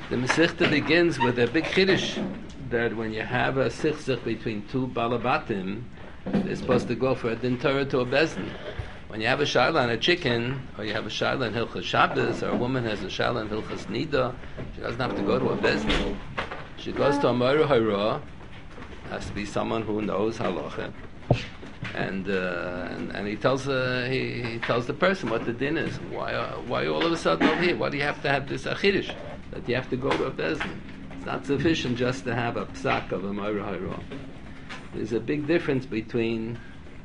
The Masechta begins with a big chiddush that when you have a sichzich between two balabatim, they're supposed to go for a din Torah to a bezdin. When you have a shaila on a chicken, or you have a shaila in Hilchas Shabbos, or a woman has a shaila in Hilchas Nida, she doesn't have to go to a bezdin. She goes to a Moira Hara, has to be someone who knows halacha, and he tells the person what the din is. Why all of a sudden over here? Why do you have to have this achidish that you have to go to a bezdin? It's not sufficient just to have a psak of a Moira Hara. There's a big difference between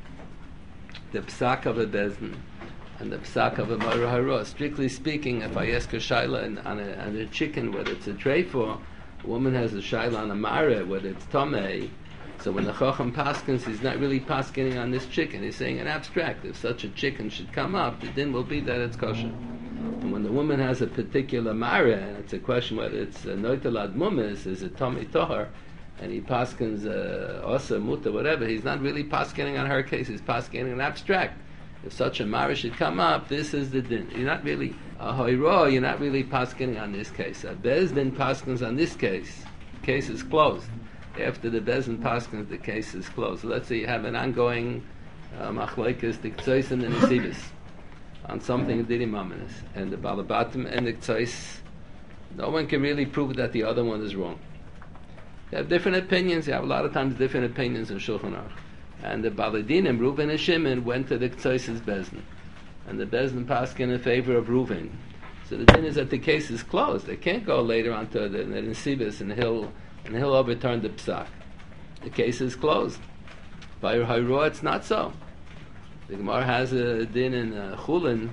the psak of a bezdin and the psak of a Moira Hara. Strictly speaking, if I ask a shaila on a chicken whether it's a treifa, a woman has a shaila on a mare whether it's tomei. So when the chacham paskins, he's not really paskening on this chicken. He's saying an abstract. If such a chicken should come up, the din will be that it's kosher. And when the woman has a particular mare, and it's a question whether it's noitalad mumis, is it tomei tohar, and he paskins osa muta whatever, he's not really paskening on her case. He's paskening an abstract. If such a mara should come up, this is the din. You're not really a hoiro. You're not really paskening on this case. A bezdin paskins on this case. The case is closed. After the bezdin paskins, the case is closed. So let's say you have an ongoing machlokes the ktsois and the nesibis on something didim aminis, and the balabatim and the ktsois, no one can really prove that the other one is wrong. You have different opinions. You have a lot of times different opinions in Shulchan Aruch. And the Baladinim, Reuven and Shimon, went to the Ktsois' Bezdin. And the Bezdin paskin in favor of Reuven. So the thing is that the case is closed. They can't go later on to the Nesibis and he'll overturn the Psak. The case is closed. By Hayro, it's not so. The Gemara has a din in Chulin,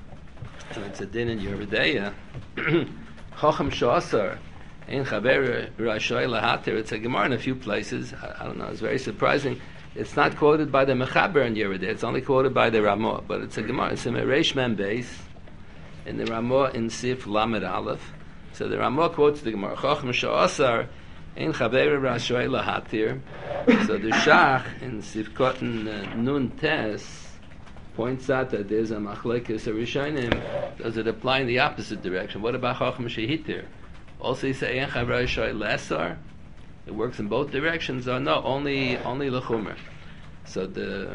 and it's a din in Yeridea. Chacham Shasar. In Chaber Rashoy Lahatir, it's a Gemara in a few places. I don't know, it's very surprising. It's not quoted by the Mechaber in Yerideh, it's only quoted by the Ramah, but it's a Gemara. It's in Reish Mem Beis, in the Ramah in Sif Lamed Aleph. So the Ramah quotes the Gemara, Chacham Sha'asar, in Chaber Rashoy Lahatir. So the Shach in Sif Kotten Nun Tes points out that there's a Machlekes Rishonim. Does it apply in the opposite direction? What about Chacham Shehitir? Also, you say lesser. It works in both directions, or no? Only lechumer. So the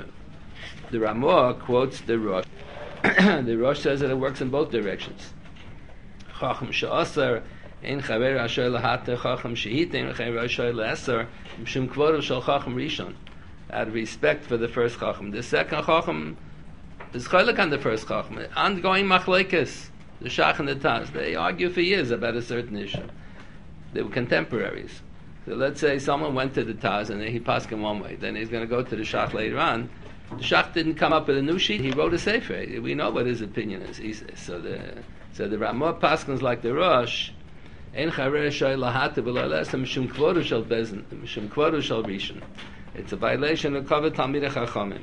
Ramah quotes the Rosh. The Rosh says that it works in both directions. Chacham she'aser ein chaver asher lahater chacham shehitim chaver asher leser mishum kvodo shel chacham rishon. Out of respect for the first chacham, the second chacham is chaylik on the first chacham. Ongoing machlekes. The Shach and the Taz, they argue for years about a certain issue. They were contemporaries. So let's say someone went to the Taz and he passed him one way. Then he's going to go to the Shach later on. The Shach didn't come up with a new sheet. He wrote a sefer. We know what his opinion is. He says. So the Ramah paskins like the Rosh. Ein charer shay lahata v'lo mishum kvodu shel bezin mishum kvodu shel rishon. It's a violation of kavod talmidei chachamim.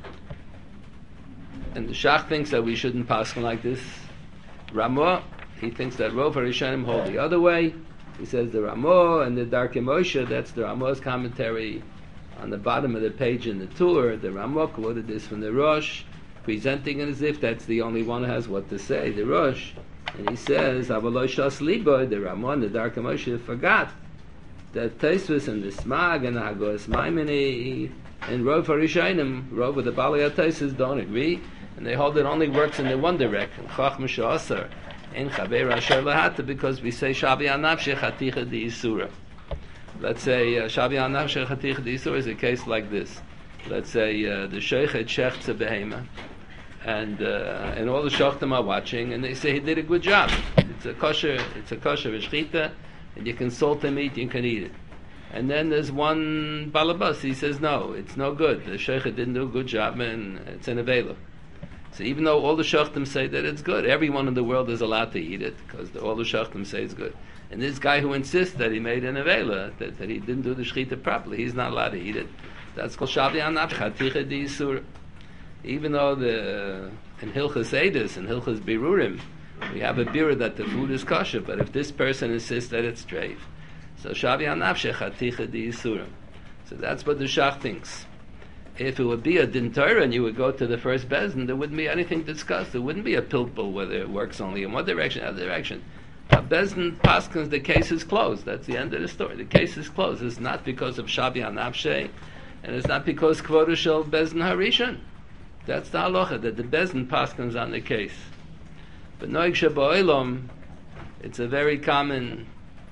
And the Shach thinks that we shouldn't paskin like this. Ramah, he thinks that Rov HaRishonim hold the other way. He says the Ramah and the Darkei Moshe, that's the Ramah's commentary on the bottom of the page in the Tur. The Ramah quoted this from the Rosh, presenting it as if that's the only one who has what to say, the Rosh. And he says, Avaloi Shas Liboy, the Ramah and the Darkei Moshe forgot that Tosfos and the Smag and the Hagos Maimoni and Rov HaRishonim, Rov with the Balei HaTosfos don't agree. And they hold it only works in the one direction. Chacham she'aser in chaver asher lahata, because we say shavi anavshech haticha di isura. Let's say shavi anavshech haticha di isura is a case like this. Let's say the sheichet shechts a behema, and all the shachtim are watching, and they say he did a good job. It's a kosher v'shchita, and you can salt the meat, you can eat it. And then there's one balabas, he says no, it's no good. The sheichet didn't do a good job, and it's an avela. So even though all the shachtim say that it's good, everyone in the world is allowed to eat it, because all the shachtim say it's good. And this guy who insists that he made an avela, that he didn't do the shechita properly, he's not allowed to eat it. That's called shavi anaf chaticha di isur. Even though in Hilchas Eidos and Hilchas Birurim, we have a birur that the food is kosher, but if this person insists that it's treif, so shavi anaf chaticha di isur. So that's what the Shach thinks. If it would be a din Torah and you would go to the first bezdin, there wouldn't be anything discussed. There wouldn't be a pilpul whether it works only in one direction or the other direction. Bezdin Paskins, the case is closed. That's the end of the story. The case is closed. It's not because of Shabi Hanafshe, and it's not because Kvodu Shel Bezdin Harishon. That's the halacha, that the Bezdin Paskins on the case. But Noig Sheba'olam, it's a very common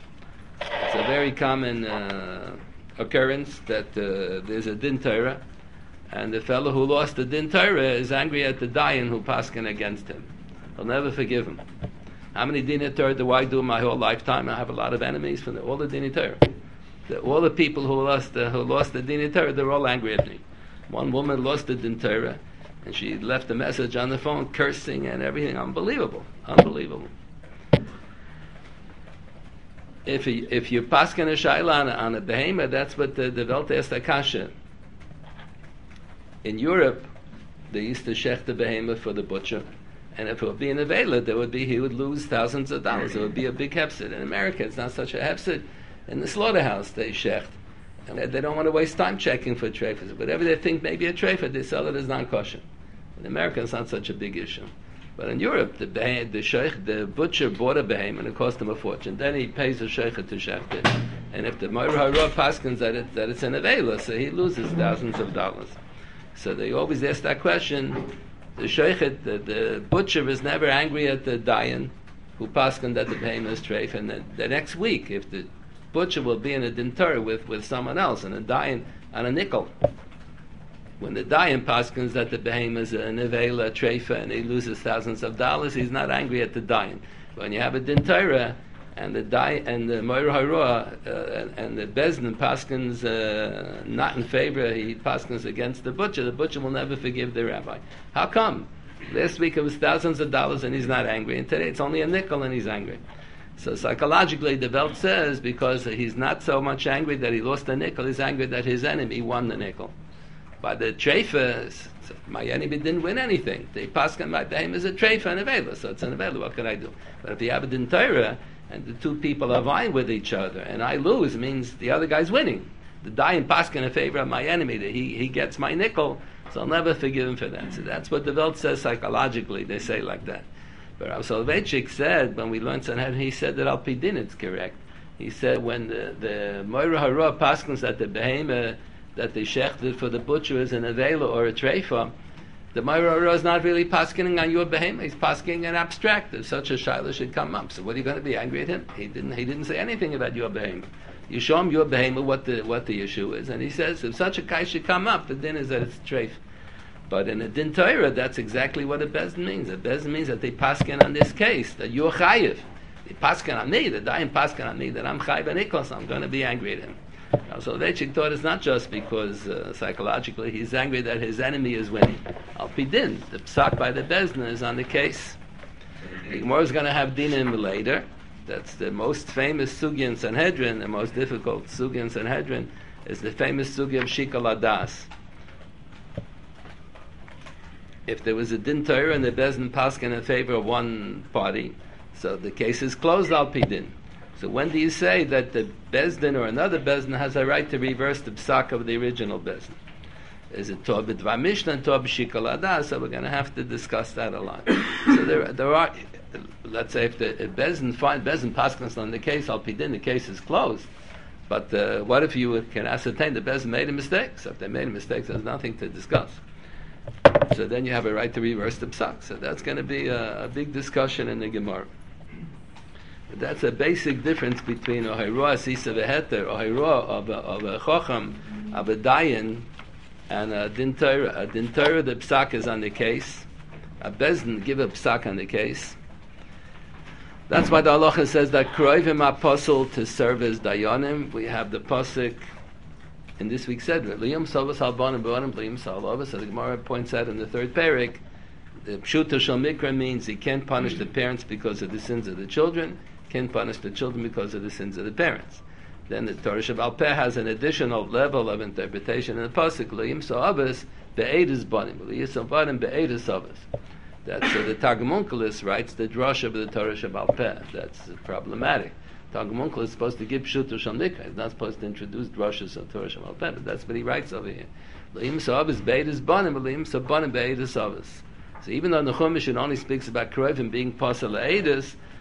occurrence that there's a din Torah, and the fellow who lost the din Torah is angry at the dayan who paskin against him. He'll never forgive him. How many din Torah do I do my whole lifetime? I have a lot of enemies from all the din Torah. All the people who lost the din Torah, they're all angry at me. One woman lost the din Torah, and she left a message on the phone cursing and everything. Unbelievable. If you paskin a shayla on a behema, that's what the Welt ist akasha. In Europe, they used to shech the behema for the butcher, and if it would be an avela, he would lose thousands of dollars. It would be a big hefsid. In America, it's not such a hefsid. In the slaughterhouse, they shecht, and they don't want to waste time checking for treifas. Whatever they think may be a treifa, they sell it as non-kosher. In America, it's not such a big issue. But in Europe, the butcher bought a behem and it cost him a fortune. Then he pays the sheikh to shecht it. And if the Moira Hara paskins that it's an avela, so he loses thousands of dollars. So they always ask that question. The sheikh, the butcher is never angry at the dayan who paskin that the behem is treif. And then the next week, if the butcher will be in a din Torah with someone else and a dayan on a nickel, when the dayan paskins that the behem is a nevela treifa and he loses thousands of dollars, he's not angry at the dayan. When you have a din Torah and the dayan and the moira haroah and the bezdin paskins not in favor, he paskins against the butcher will never forgive the rabbi. How come? Last week it was thousands of dollars and he's not angry, and today it's only a nickel and he's angry. So psychologically, the Welt says because he's not so much angry that he lost the nickel, he's angry that his enemy won the nickel. By the treifas, my enemy didn't win anything. They paskin my behem is a treifa and a vela, so it's an avela. What can I do? But if you have a din Torah and the two people are vying with each other, and I lose, means the other guy's winning. The dayan paskin in favor of my enemy, that he gets my nickel, so I'll never forgive him for that. So that's what the Welt says psychologically. They say like that. But Rav Soloveitchik said when we learned Sanhedrin, he said that al pidin it's correct. He said when the moira hara paskins at the behema that they shechted for the butcher is an avela or a treifa, the Moira is not really paskening on your behema, he's paskening an abstract. If such a shaila should come up, so what are you going to be angry at him? He didn't say anything about your behema. You show him your behema what the issue is, and he says if such a kai should come up, the din is that it's treif. But in a din Torah, that's exactly what a bezdin means. A bezdin means that they pasken on this case, that you're chayiv. They pasken on me, the dayan pasken on me, that I'm chayiv and ikos, I'm going to be angry at him. So Vechik thought it's not just because psychologically he's angry that his enemy is winning. Al pidin, the psak by the bezdin is on the case. The Gemara is going to have dinim later. That's the most famous sugya in Sanhedrin. The most difficult sugya in Sanhedrin is the famous sugya of shikol hadas. If there was a din Torah and the bezdin paskin in favor of one party, so the case is closed al pidin. So when do you say that the bezdin or another bezdin has a right to reverse the psak of the original bezdin? Is it Torah b'dvar Mishnah and Torah b'shikol hadas? So we're going to have to discuss that a lot. So there are, let's say, if the bezdin paskins on the case al pidin, the case is closed. But what if you can ascertain the bezdin made a mistake? So if they made a mistake, there's nothing to discuss. So then you have a right to reverse the psak. So that's going to be a big discussion in the Gemara. That's a basic difference between a hayroa sisa v'heter, a hayroa of a chocham, of a dayan, and a din Torah. A din Torah, the psak is on the case. A bezdin give a psak on the case. That's why the halacha says that kroivim apostle to serve as dayanim. We have the pasuk in this week's Sedra. Liyum savas halbanim b'anim liyum salavas. So the Gemara points out in the third parak, the pshuta shel mikra means he can't punish the parents because of the sins of the children. Can't punish the children because of the sins of the parents. Then the Torah Shabbat Peh has an additional level of interpretation in the pasuk. L'yim so'avas be'edus banim, l'yisam banim be'edus avas. That's so the Targum Onkelos writes the drush of the Torah Shabbat Peh. That's problematic. Targum Onkelos is supposed to give pshuto shel mikra. He's not supposed to introduce drushes of Torah Shabbat Peh, but that's what he writes over here. L'yim so'avas be'edus banim, l'yim so'banim be'edus avas. So even though the Chumash only speaks about Kroivim being pasal le'edus,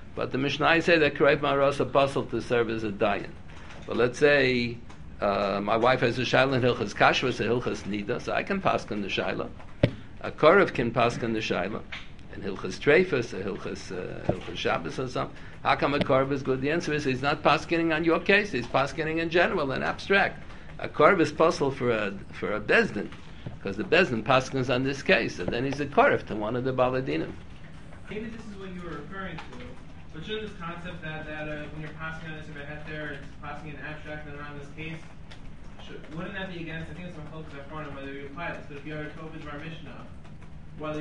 But the Mishnah say that Karev Maros apostle to serve as a dayan. But let's say my wife has a shaila in Hilchas Kashrus, a Hilchas Nida, so I can paskin the shaila. A Korev can paskin the shaila. In Hilchas Treifus, a Hilchas Shabbos or something. How come a Korev is good? The answer is he's not paskinning on your case, he's paskinning in general and abstract. A Korev is possible for a Bezdin, because the Bezdin paskins on this case, and then he's a Korev to one of the Baladinim. Maybe this is what you were referring to. But shouldn't this concept that when you're passing on this heter, it's passing in abstract and around this case, wouldn't that be against? I think it's some focus up front on whether you apply this. But if you're a Tobit Bar Mishnah, whether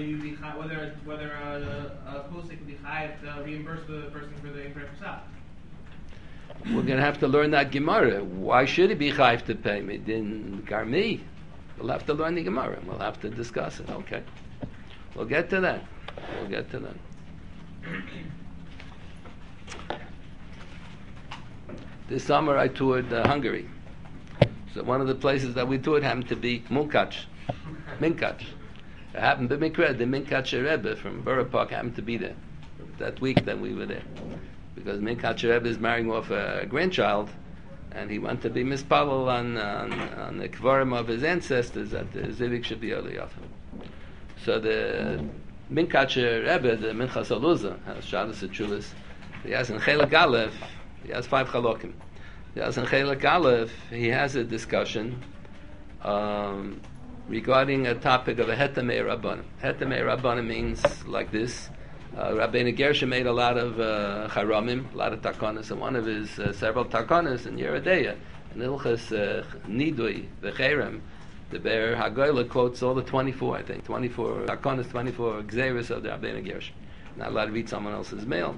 a posik would be chayav to reimburse the person for the incorrect pesach. We're going to have to learn that Gemara. Why should he be chayav to pay me? Din Garmi. We'll have to learn the Gemara. We'll have to discuss it. Okay. We'll get to that. This summer I toured Hungary. So one of the places that we toured happened to be Minkac. It happened to be the Minkac Rebbe from Borough Park happened to be there that week that we were there. Because Minkac Rebbe is marrying off a grandchild, and he wanted to be mispalel on the kvarim of his ancestors that the Zivik should be early off. So the Minkac Rebbe, the Minchas Aluza, has Shabbos Atchulis. He has in Chelek Aleph, he has 5 chalokim. He has in Chelek Aleph, he has a discussion regarding a topic of a hetamei rabbanim. Hetamei rabbanim means like this. Rabbeinu Gershom made a lot of charamim, a lot of takonis, and one of his several takonis in Yeredeya, in Ilchas Nidui, V'cherem, the Be'er Hagoyla quotes all the 24, I think, 24 takonis, 24 gzeres of the Rabbeinu Gershom. Not allowed to read someone else's mail.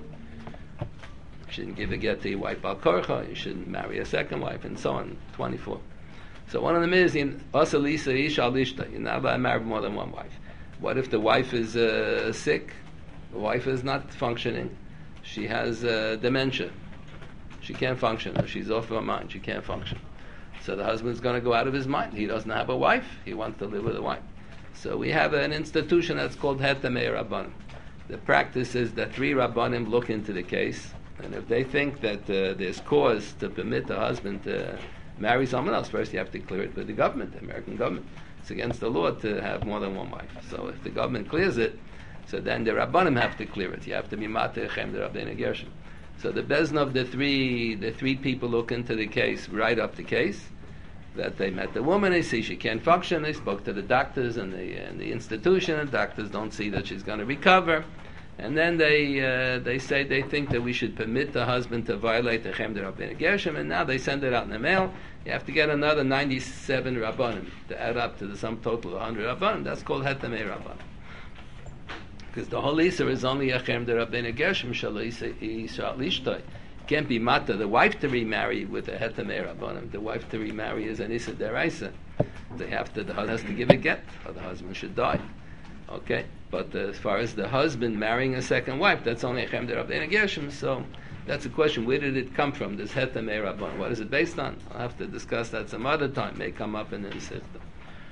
You shouldn't give a get to your wife Bal Korcha, you shouldn't marry a second wife, and so on, 24. So one of them is, Asa Lisa Ish Al Ishta, you're not allowed to marry more than one wife. What if the wife is sick? The wife is not functioning. She has dementia. She can't function. She's off her mind. She can't function. So the husband's going to go out of his mind. He doesn't have a wife. He wants to live with a wife. So we have an institution that's called Hetamei Rabbanim. The practice is that 3 Rabbanim look into the case, and if they think that there's cause to permit the husband to marry someone else, first you have to clear it with the government, the American government. It's against the law to have more than one wife. So if the government clears it, so then the Rabbanim have to clear it. You have to be Mateh Chem the Rabbeinu Gershom. So the Bezdin of the three people look into the case, write up the case, that they met the woman, they see she can't function, they spoke to the doctors and the institution, and doctors don't see that she's going to recover, and then they say they think that we should permit the husband to violate the Chem the Rabbeinu Gershom, and now they send it out in the mail. You have to get another 97 Rabbanim to add up to the sum total of 100 Rabbanim. That's called Hetamei Rabbanim. Because the whole Isser is only a Chem the Rabbeinu Gershom Shalo Yisrael Lishtoi. Can't be Mata, the wife to remarry with a Hetamei Rabbanim. The wife to remarry is an Issa Deraisa. The husband has to give a get, or the husband should die. Okay? But as far as the husband marrying a second wife, that's only a Chem the Rabbeinu Gershom. So that's a question. Where did it come from, this Hetamei Rabbanim? What is it based on? I'll have to discuss that some other time. May come up in the system.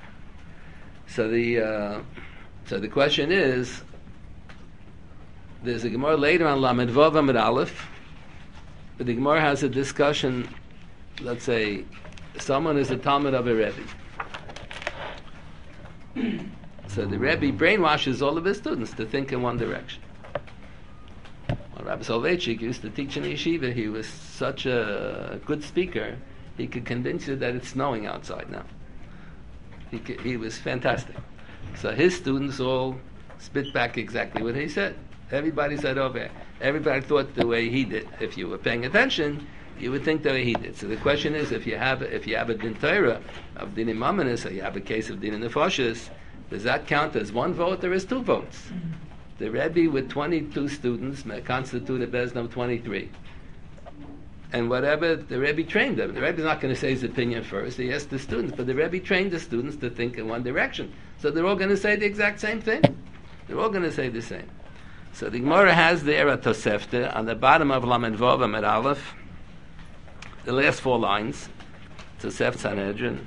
So the question is, there's a Gemara later on Lamed Vav Amud Aleph. But the Gemara has a discussion. Let's say someone is a Talmud of a Rebbe. So the Rebbe brainwashes all of his students to think in one direction. Well, Rabbi Soloveitchik used to teach in the yeshiva. He was such a good speaker, he could convince you that it's snowing outside now. He was fantastic. So his students all spit back exactly what he said. Everybody said over. Everybody thought the way he did. If you were paying attention, you would think the way he did. So the question is, if you have a din Torah of din imaminus, or you have a case of din nefashis, does that count as one vote or as 2 votes? The Rebbe with 22 students may constitute a Bezdin of 23. And whatever, the Rebbe trained them. The Rebbe's not going to say his opinion first. He asked the students. But the Rebbe trained the students to think in one direction. So they're all going to say the exact same thing. They're all going to say the same. So the Gemara has there a Tosefta on the bottom of Lamed Vav Amud Aleph, the last 4 lines, Tosefta Sanhedrin,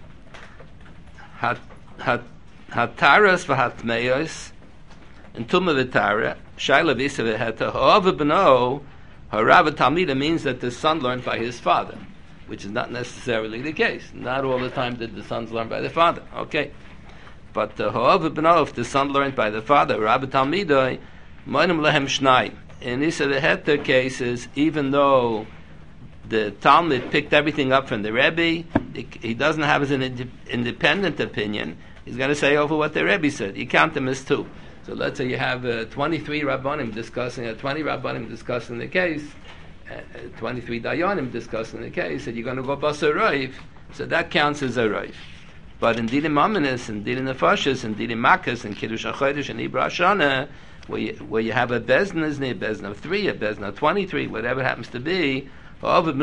Hataras v'hatmeyos, and Tumah v'tara, Shaila v'isa v'heta, Ha'ava b'no, Harav Talmida means that the son learned by his father, which is not necessarily the case. Not all the time did the sons learn by the father. Okay. But if the son learned by the father, Rabbi Talmidoi, Moinim Lehem Shnai. In Issa the Heter cases, even though the Talmud picked everything up from the Rebbe, he doesn't have as an independent opinion. He's going to say over what the Rebbe said. You count them as two. So let's say you have 23 Rabbanim discussing, 20 Rabbanim discussing the case, 23 Dayanim discussing the case, and you're going to go Basar Roiv, so that counts as a Roiv. But in Dinim Aminis, and Dinim Nefashis, and Dinim Makas, and Kiddush HaChodesh, and Ibra Shana, where you have a Bezdin, isn't it? A Bezdin of 3, a Bezdin of 23, whatever it happens to be, they only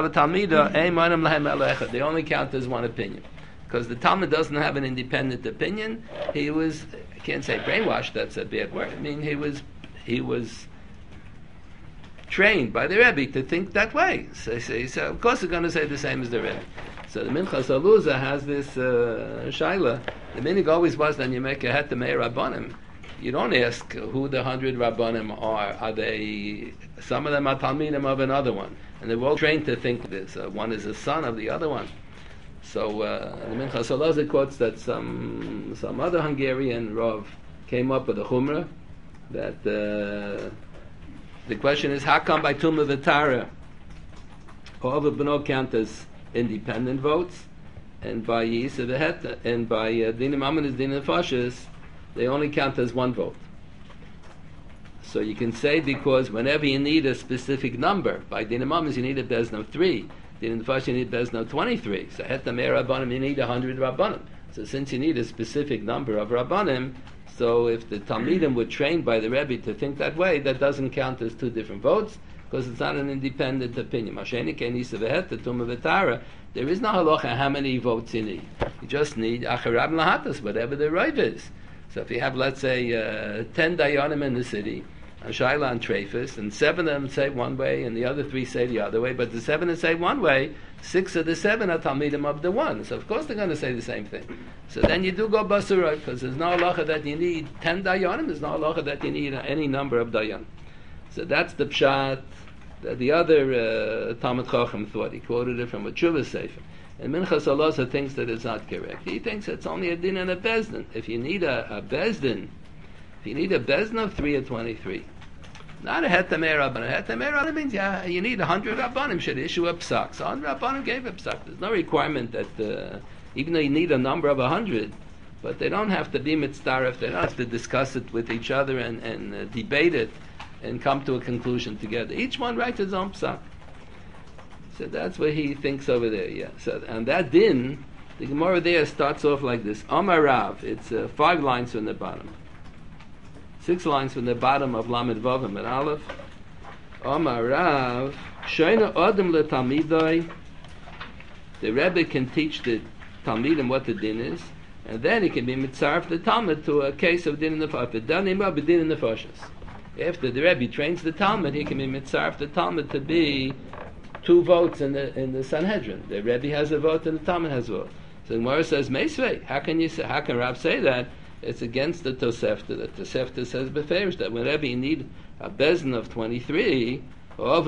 count as one opinion. Because the Talmud doesn't have an independent opinion. He was, I can't say brainwashed, that's a bad word. I mean, he was trained by the Rebbe to think that way. So of course they're going to say the same as the Rebbe. So the Minchas Aluza has this shaila. The minig always was, then you make a het mei Rabbanim. You don't ask who the 100 Rabbanim are. Are they, some of them are Talmidim of another one. And they're all trained to think this. One is a son of the other one. So the Minchas Aluza quotes that some other Hungarian Rav came up with a chumrah that the question is, how come by Tumah V'Tara all the B'no count as independent votes, and by Yisa V'Heta, and by Dinim Aminis, Dinim Nefashis, they only count as one vote. So you can say, because whenever you need a specific number, by Dinim Aminis you need a Bezdin of 3, Dinim Nefashis you need a Bezdin of 23, so Heta Mei Rabbanim you need 100 Rabbanim. So since you need a specific number of Rabbanim, so if the Talmidim were trained by the Rebbe to think that way, that doesn't count as two different votes, because it's not an independent opinion. There is no halacha how many votes you need. You just need acharab lahatas, whatever the right is. So if you have, let's say, 10 dayanim in the city, and Shaila and Trefus, and 7 of them say one way, and the other 3 say the other way, but the 7 that say one way, 6 of the 7 are Talmidim of the one. So of course they're going to say the same thing. So then you do go Basura, because there's no halacha that you need 10 dayanim, there's no halacha that you need any number of dayanim. So that's the pshat that the other Talmud Chacham thought. He quoted it from a Tshuva Sefer. And Minchas Aluza thinks that it's not correct. He thinks it's only a din and a bezdin. If you need a bezdin, if you need a bezdin of 3 or 23, not a het mei Rabbanim. Het mei Rabbanim means you need 100 Rabbanim should issue a psak. So 100 Rabbanim gave a psak. There's no requirement that, even though you need a number of 100, but they don't have to be mitzdaref, they don't have to discuss it with each other and debate it and come to a conclusion together. Each one writes his own psak. So that's what he thinks over there, yeah. So, and that din, the Gemara there starts off like this. Amar Rav, it's 5 lines from the bottom. 6 lines from the bottom of Lamed Vavim and Aleph. Amar Rav, Shoina Adam le Talmidai. The Rebbe can teach the Talmidim what the din is, and then he can be mitzaref the Talmud to a case of din in the Nefashis. After the Rebbe trains the Talmud, he can be mitzaref the Talmud to be 2 votes in the Sanhedrin. The Rebbe has a vote and the Talmud has a vote. So the Gemara says, Meisvei, how can Rav say that? It's against the Tosefta. The Tosefta says beferish that whenever you need a bezdin of 23, because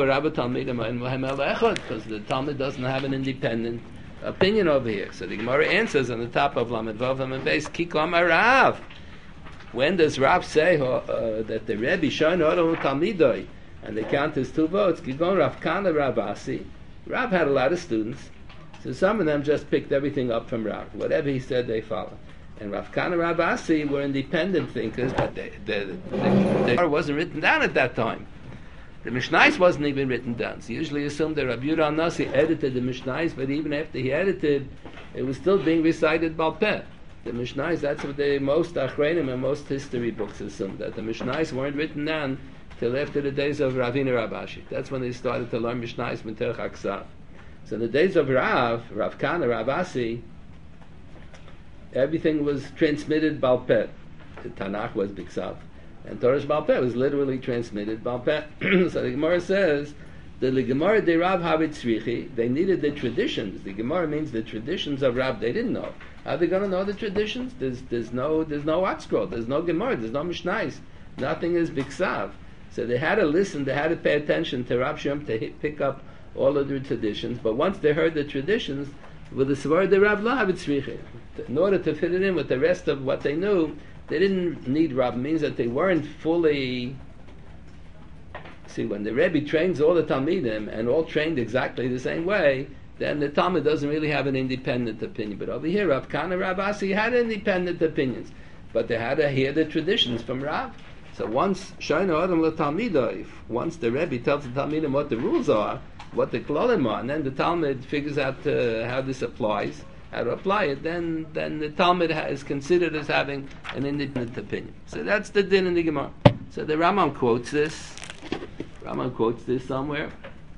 the Talmud doesn't have an independent opinion over here. So the Gemara answers on the top of Lamed Vav and base, Kikom Rav. When does Rav say that the Rebbe shine Odom Talmidoi and they count as 2 votes? Kigon Rav Kana Rav Asi. Rav had a lot of students, so some of them just picked everything up from Rav. Whatever he said, they followed. And Rav Kana Rav Asi were independent thinkers, but the Torah wasn't written down at that time. The Mishnais wasn't even written down. So usually assumed that Rabbi Yehuda Nasi edited the Mishnais, but even after he edited, it was still being recited Baal Peh. The Mishnais, that's what the most Achreinim and most history books assume, that the Mishnais weren't written down till after the days of Ravina Rabashi. That's when they started to learn Mishnais Minterch Aksav. So in the days of Rav Kana, Rav Asi, everything was transmitted Baal Peh. The Tanakh was Biksav. And Torah Baal Peh was literally transmitted Baal Peh. So the Gemara says, the Gemara de Rav Havit Tzrichi, they needed the traditions. The Gemara means the traditions of Rav they didn't know. How are they going to know the traditions? There's no Oxcroll, there's no Gemara, there's no Mishnais. Nothing is Biksav. So they had to listen, they had to pay attention to Rav Shem to pick up all of the traditions. But once they heard the traditions, with the Svar de Rav Lav Tzriche, in order to fit it in with the rest of what they knew, they didn't need Rav. It means that they weren't fully. See, when the Rebbe trains all the Talmidim and all trained exactly the same way, then the Talmud doesn't really have an independent opinion. But over here, Rav Kana, Rav Asi had independent opinions, but they had to hear the traditions from Rav. So once Shaina Adam LaTalmidah, once the Rebbe tells the Talmidim what the rules are, what the Klolim are, and then the Talmud figures out how this applies, how to apply it, then the Talmud is considered as having an independent opinion. So that's the din in the Gemara. So the Rambam quotes this. Rambam quotes this somewhere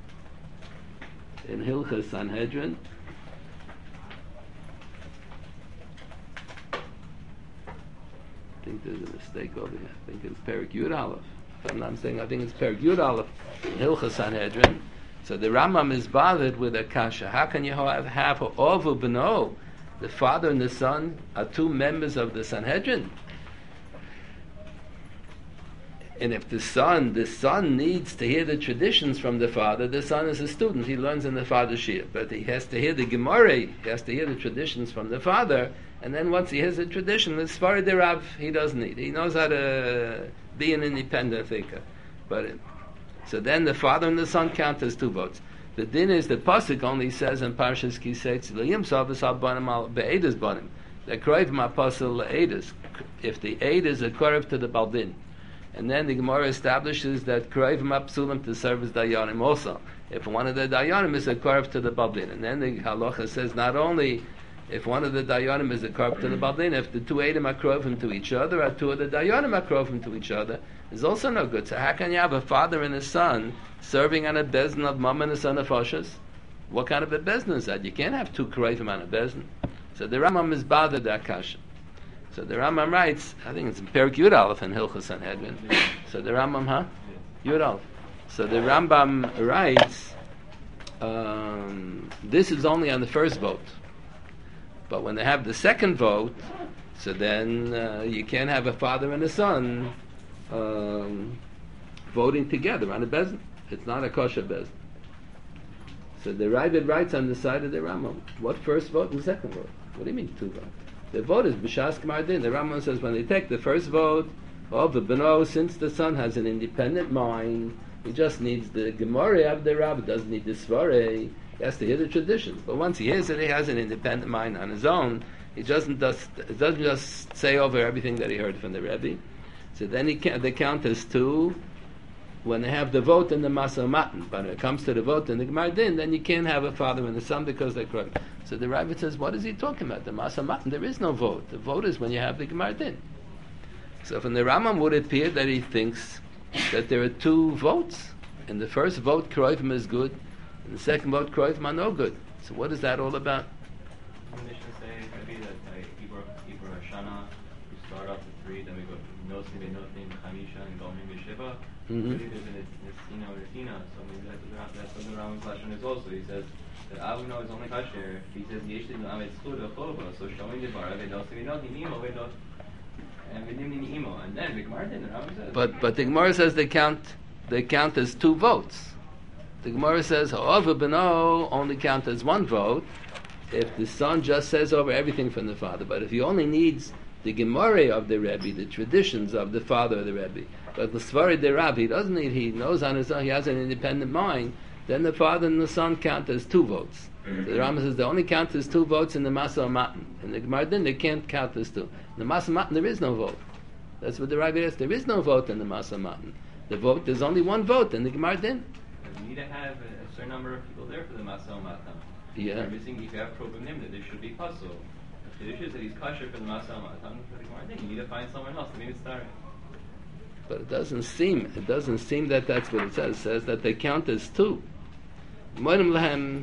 in Hilchas Sanhedrin. I think there's a mistake over here. I think it's Perek Yud Aleph. If I'm not saying, I think it's Perek Yud Aleph in Hilchas Sanhedrin. So the Rambam is bothered with a kasha. How can you have Ovu B'no? The father and the son are two members of the Sanhedrin. And if the son needs to hear the traditions from the father, the son is a student. He learns in the father's shiur. But he has to hear the Gemara, he has to hear the traditions from the father, and then once he hears the tradition, the Svar de Rav, he doesn't need. He knows how to be an independent thinker. So then the father and the son count as two votes. The din is the pasuk only says in Parshas Kiseitz, L'yim Savas Al-Banim Al-Be'edas Banim. The Kroiv Ma'aposel L'Edas. If the aid is a Kroiv to the Baldin. And then the Gemara establishes that Kroiv Ma'apsulim to serve as Dayanim also. If one of the Dayanim is a Kroiv to the Baldin. And then the Halacha says not only if one of the Dayanim is a Kroiv to the Baldin, if the two Eidim are Kroivim to each other, or two of the Dayanim are Kroivim to each other, is also no good. So how can you have a father and a son serving on a bezin of mom and a son of Hoshas? What kind of a bezin is that? You can't have two Kroivim on a bezin. So the Rambam is bothered that kasha. So the Rambam writes, I think it's in Perek Yud Aleph in Hilchos Sanhedrin. So the Rambam, Yud Aleph. So the Rambam writes, this is only on the first vote. But when they have the second vote, so then you can't have a father and a son voting together on a bezin. It's not a kosher bezin. So the Ravid writes on the side of the Rambam, what first vote and second vote? What do you mean two votes? The vote is b'shas Gemar Din. The Rambam says when they take the first vote of the Beno, since the son has an independent mind, he just needs the Gemara of the Rav, doesn't need the Svare. He has to hear the traditions. But once he hears it, he has an independent mind on his own. He doesn't just say over everything that he heard from the Rebbe. So then they count as two when they have the vote in the Masa Matan. But when it comes to the vote in the Gemar Din, then you can't have a father and a son because they're correct. So the Rabbi says, what is he talking about? The Masa Matan, there is no vote. The vote is when you have the Gemar Din. So from the Rambam would appear that he thinks that there are two votes. In the first vote, Kroivim is good. In the second vote, Kroivim are no good. So what is that all about? The Mishnah say maybe that Ibra Shana, we start off with 3, then we go to Nosim, Benotim, Chamisha, and Gomim, Yeshiva. Really there's an Nesina or Nesina, so maybe that's what the Rambam's question is also. He says that Avino is only kasher. He says Yeshli Nu'amet Schud Chova, so showing the Bara, Venosim, Benotim, Imo, Venot, and Venim Imo, and then the Gemara Din, the Rambam says. But the Gemara says they count as two votes. The Gemara says, however, Beno only count as one vote if the son just says over everything from the father. But if he only needs the Gemara of the Rebbe, the traditions of the father of the Rebbe, but the Svari de Rav, he doesn't need, he knows on his own, he has an independent mind, then the father and the son count as two votes. So the Rambam says they only count as two votes in the Masa Matan. In the Gemara Din, they can't count as two. In the Masa Matan, there is no vote. That's what the Rabbi says. There is no vote in the Masa Matan. The vote, there's only one vote in the Gemara Din. You need to have a certain number of people there for the Masa Matan. Yeah. If you have Probim Nimna, there should be puzzle. If the issue is that he's kosher for the Masa Matan, for the Gemara Din, you need to find someone else to maybe start. But it doesn't seem that that's what it says. It says that they count as two. Moinim lehem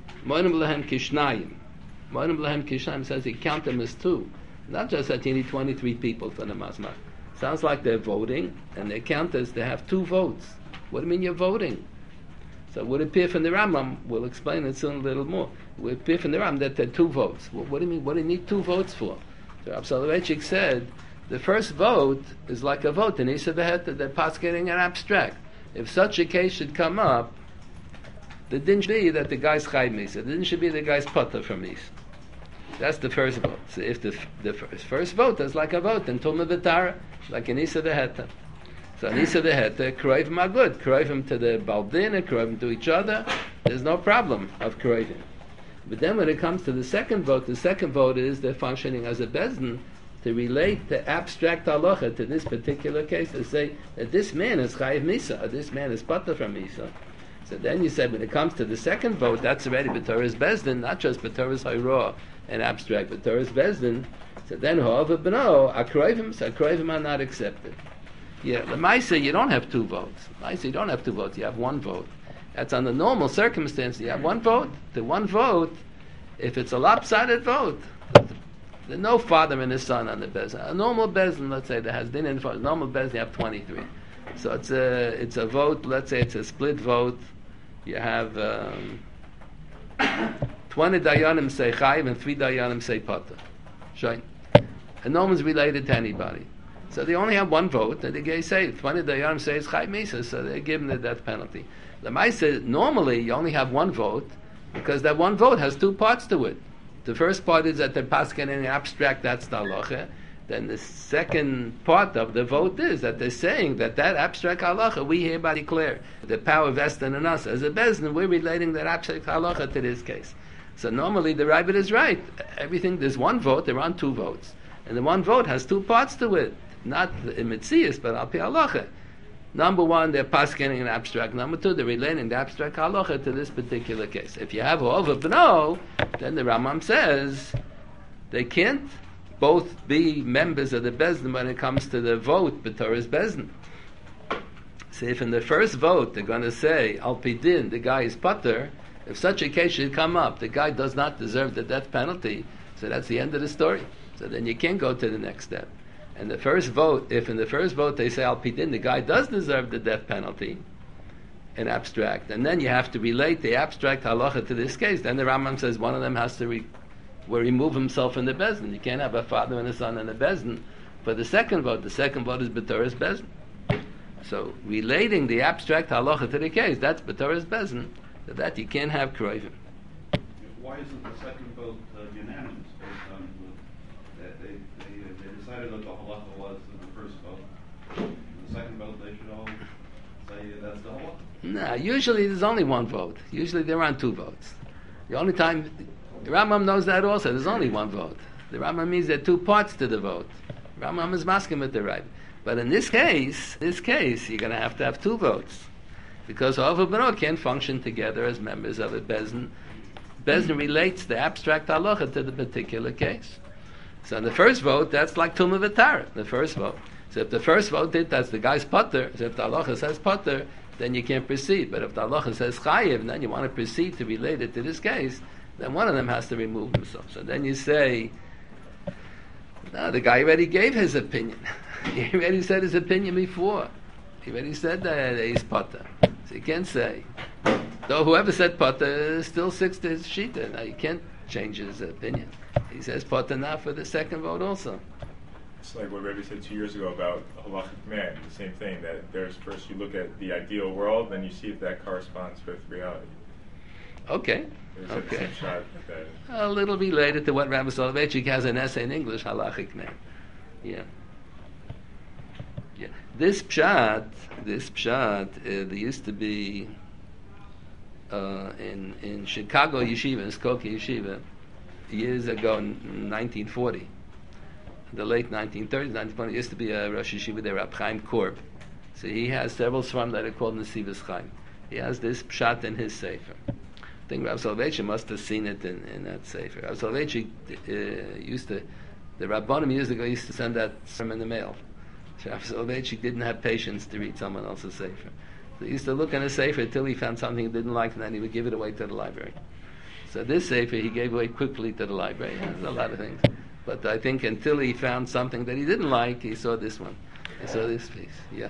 kishnayim. Moinim lehem kishnayim says he count them as two. Not just that you need 23 people for the masmach. Sounds like they're voting, and they count as they have two votes. What do you mean you're voting? So it would appear from the Rambam, we'll explain it soon a little more, it would appear from the Rambam that there are two votes. What do you mean? What do you need two votes for? So Rav Soloveitchik said The first vote is like a vote in Isa Beheta, they're getting an abstract. If such a case should come up, the din should be that the guy's Chai Misa. The din should be the guy's Potter from Misa. That's the first vote. So if the first vote is like a vote in Tumah V'Tara, like in Isa Beheta. So in Isa Beheta, Kroivim are good. Kroivim to the Baldin, and Kroivim to each other. There's no problem of Kroivim. But then when it comes to the second vote is they're functioning as a bezdin to relate the abstract halacha to this particular case, to say that this man is chayiv misa, or this man is pater from misa. So then you said when it comes to the second vote, that's already b'toras bezdin, not just b'toras hayroah and abstract, b'toras bezdin. So then however b'no, akroivim are not accepted. Yeah, the Maisa, you don't have two votes. Maisa, you don't have two votes, you have one vote. That's under normal circumstances. You have one vote. The one vote, if it's a lopsided vote, there's no father and his son on the bezin. A normal bezin, let's say, that has din in front. Normal bezin, you have 23. So it's a vote. Let's say it's a split vote. You have 20 dayanim say chayiv and 3 dayanim say pater. Shine. And no one's related to anybody. So they only have one vote, and they say 20 dayanim say it's chayiv misa, so they're given the death penalty. The Maisa, normally you only have one vote, because that one vote has two parts to it. The first part is that they're paskin in abstract, that's the halacha. Then the second part of the vote is that they're saying that abstract halacha, we hereby declare the power vested in us as a bezdin, we're relating that abstract halacha to this case. So normally the Rabbit is right. Everything, there's one vote, there aren't two votes. And the one vote has two parts to it. Not in Metzias, but al pi halacha. Number one, they're paskening an abstract. Number two, they're relating the abstract halacha to this particular case. If you have over b'no, then the Rambam says they can't both be members of the bezdin when it comes to the vote b'toras bezdin. So if in the first vote they're going to say al pi din, the guy is pater, if such a case should come up, the guy does not deserve the death penalty. So that's the end of the story. So then you can't go to the next step. And the first vote, if in the first vote they say al pi din, the guy does deserve the death penalty in abstract, and then you have to relate the abstract halacha to this case, then the Rambam says one of them has to remove himself in the bezdin. You can't have a father and a son in the bezdin for the second vote. The second vote is b'toras bezdin. So relating the abstract halacha to the case, that's b'toras bezdin. So that you can't have kroivim. Why isn't the second vote unanimous based on they decided what the halacha was in the first vote? In the second vote, they should all say that's the halacha? No, usually there's only one vote. Usually there aren't two votes. The only time, the Rambam knows that also, there's only one vote. The Rambam means there are two parts to the vote. The Rambam is masking with the right. But in this case, you're going to have two votes. Because Ha'ava B'no can't function together as members of a bezdin. Bezdin relates the abstract halacha to the particular case. So in the first vote, that's like Tumah V'Tara, the first vote. So if the first vote that's the guy's pater, so if the halacha says pater, then you can't proceed. But if the halacha says chayiv, and then you want to proceed to relate it to this case, then one of them has to remove himself. So then you say, no, the guy already gave his opinion. He already said his opinion before. He already said that he's pater. So you can't say. Though whoever said pater still sticks to his shita. Now you can't change his opinion. He says pater now for the second vote also. It's like what Rebbe said 2 years ago about halachic man. The same thing, that there's first you look at the ideal world, then you see if that corresponds with reality. Okay. Okay. Shot at that. A little related to what Rabbi Soloveitchik has an essay in English, halachic man. Yeah. Yeah. This pshat, there used to be in Chicago Yeshiva, in Skokie Yeshiva, years ago in 1940. The late 1930s, 1940, used to be a Rosh Yeshiva there, Rab Chaim Korb. So he has several svarim that are called Nesivos Chaim. He has this pshat in his sefer. I think Rav Soloveitchik must have seen it in that sefer. Rav Soloveitchik the Rabbanim years ago used to send that svarim in the mail. So Rav Soloveitchik didn't have patience to read someone else's sefer. So he used to look in a sefer until he found something he didn't like, and then he would give it away to the library. So this sefer he gave away quickly to the library. Yeah, there's a lot of things. But I think until he found something that he didn't like, he saw this one. He saw this piece. Yeah.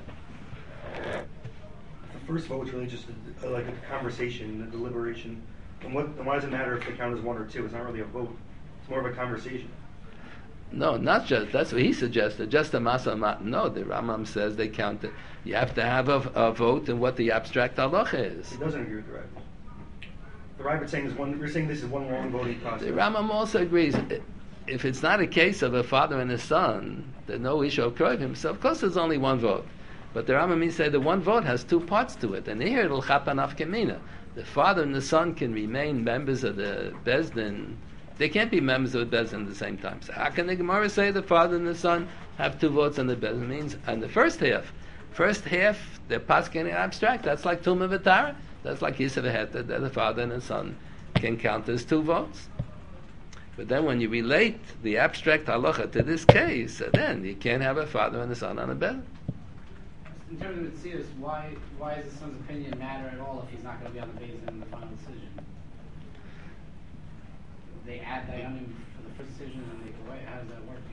The first vote is really just like a conversation, a deliberation. And why does it matter if they count as one or two? It's not really a vote. It's more of a conversation. No, not just, that's what he suggested, just a Masa Matan. No, the Rambam says they count it. You have to have a vote in what the abstract halacha is. He doesn't agree with the Rabbit. The Rabbit saying this one. We're saying this is one long voting process. The Rambam also agrees. If it's not a case of a father and a son, there's no issue of Kroivim, so of course there's only one vote. But the Rambam means say the one vote has two parts to it, and here it'll chapan afkemina. The father and the son can remain members of the Bezdin. They can't be members of the Bezdin at the same time. So how can the Gemara say the father and the son have two votes on the Bezdin? It means on the first half, they're paskin in abstract. That's like Tumah V'Tara. That's like Yisrael V'Heter, that the father and the son can count as two votes. But then when you relate the abstract halacha to this case, then you can't have a father and a son on a bed. In terms of Metzius, why does the son's opinion matter at all if he's not going to be on the base in the final decision? They add Dayanim for the first decision and make away. How is that working?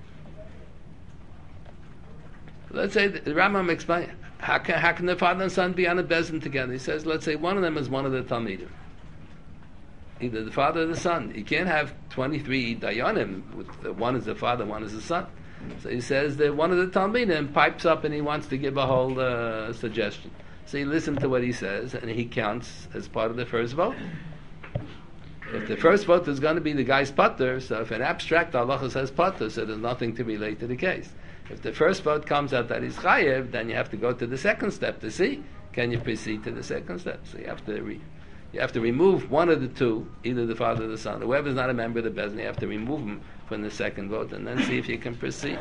Let's say the Rambam explains how can the father and son be on a bezin together? He says, let's say one of them is one of the Talmidim. Either the father or the son. You can't have 23 Dayanim. One is the father, one is the son. So he says that one of the Talmidim pipes up and he wants to give a whole suggestion. So you listen to what he says and he counts as part of the first vote. If the first vote is going to be the guy's pater, so if an abstract halacha says pater, so there's nothing to relate to the case. If the first vote comes out that he's chayev, then you have to go to the second step to see can you proceed to the second step. So you have to remove one of the two, either the father or the son. Whoever's not a member of the Bezdin, you have to remove him from the second vote and then see if you can proceed.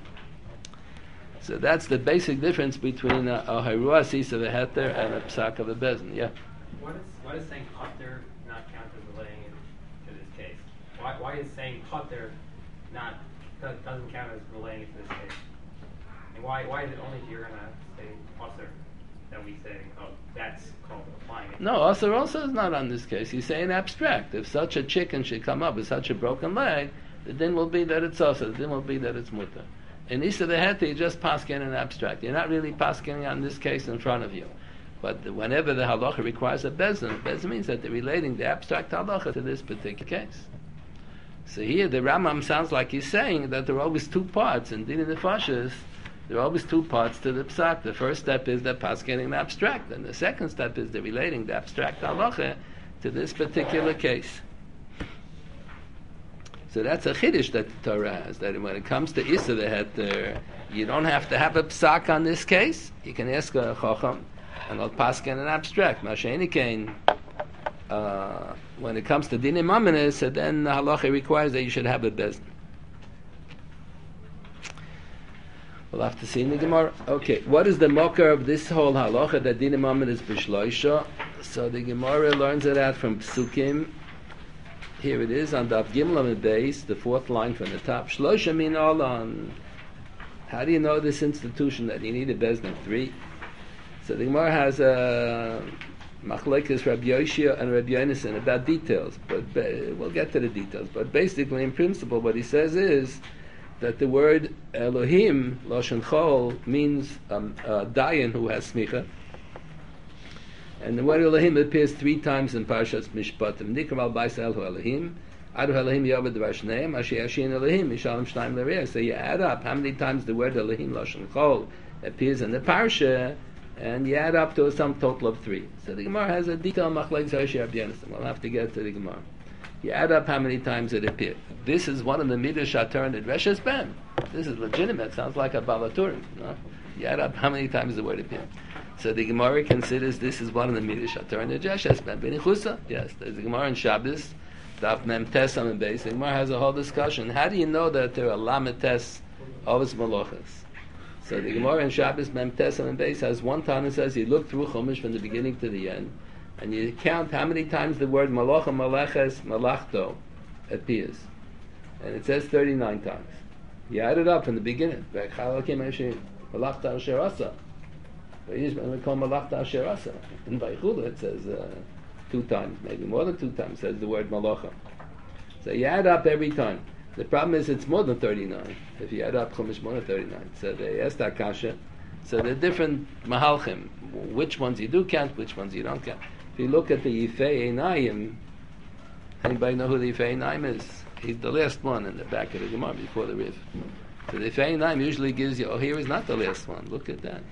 So that's the basic difference between a Haruah Sisa V'Heter and a Psak of a Bezdin. Yeah. Why does saying pater not count as relating to this case? Why is saying pater doesn't count as relating to this case? And why is it only if you're going to say pater that we say, oh, that's called applying it? No, Asr also is not on this case. He's saying abstract. If such a chicken should come up with such a broken leg, the din will be that it's Asr, the din will be that it's Mutter. In Isa V'Heter, you just paskin an abstract. You're not really paskin on this case in front of you. But whenever the halacha requires a bezin means that they're relating the abstract halacha to this particular case. So here the Rambam sounds like he's saying that there are always two parts. In Din Nefashis, there are always two parts to the psak. The first step is the paskin an abstract, and the second step is the relating the abstract halacha to this particular case. So that's a chiddush that the Torah has, that when it comes to Isa V'Heter, you don't have to have a psak on this case. You can ask a chacham, and I'll paskin an abstract. Masha'eni Kain, when it comes to Dinim Amanis, then the halacha requires that you should have a bezdin. We'll have to see in the Gemara. Okay, what is the mocker of this whole halacha that Dinim Amanis is b'shloisha? So the Gemara learns it out from Psukim. Here it is on Daf Gimel on the base, the fourth line from the top. Shloisha min olan. How do you know this institution that you need a bezdin of 3? So the Gemara has a machlekes Rabbi Yoshia and Rabbi Yonasan about details, but we'll get to the details. But basically, in principle, what he says is that the word Elohim, Lashon Chol, means Dayan who has smicha. And the word Elohim appears 3 times in Parshas Mishpatim. Nikram al Bais Elhu Elohim, Adu Elohim Yavad Vashneim, Asher Yashin Elohim, Mishalem Shnaim L'Reah. So you add up how many times the word Elohim, Lashon Chol, appears in the Parsha, and you add up to a sum total of 3. So the Gemara has a detailed machlekes Rashi Rabbi Yonasan. We'll have to get to the Gemara. You add up how many times it appeared. This is one of the midrash shatar and Reshes Ben. This is legitimate. Sounds like a balaturim. No? You add up how many times the word appeared. So the Gemara considers this is one of the midrash shatar and Reshes Ben. Benichusa. Yes, there's the Gemara in Shabbos. Daf Mem Tes on the base. The Gemara has a whole discussion. How do you know that there are lamed tes of its malachas? So the Gemara in Shabbos Mem Tes on the base has one time that says you look through Chumash from the beginning to the end, and you count how many times the word malacha, malaches, malachto appears. And it says 39 times. You add it up from the beginning. Malachta asher we call malachta asher asa. In Vaychula it says 2 times, maybe more than 2 times, says the word malacha. So you add up every time. The problem is it's more than 39. If you add up Chumash, more than 39. So they asked that kasha. So there are different mahalchim. Which ones you do count, which ones you don't count. If you look at the Yifei Einayim, anybody know who the Yifei Einayim is? He's the last one in the back of the Gemara before the Riv. So the Feinayim usually gives you, here is not the last one. Look at that.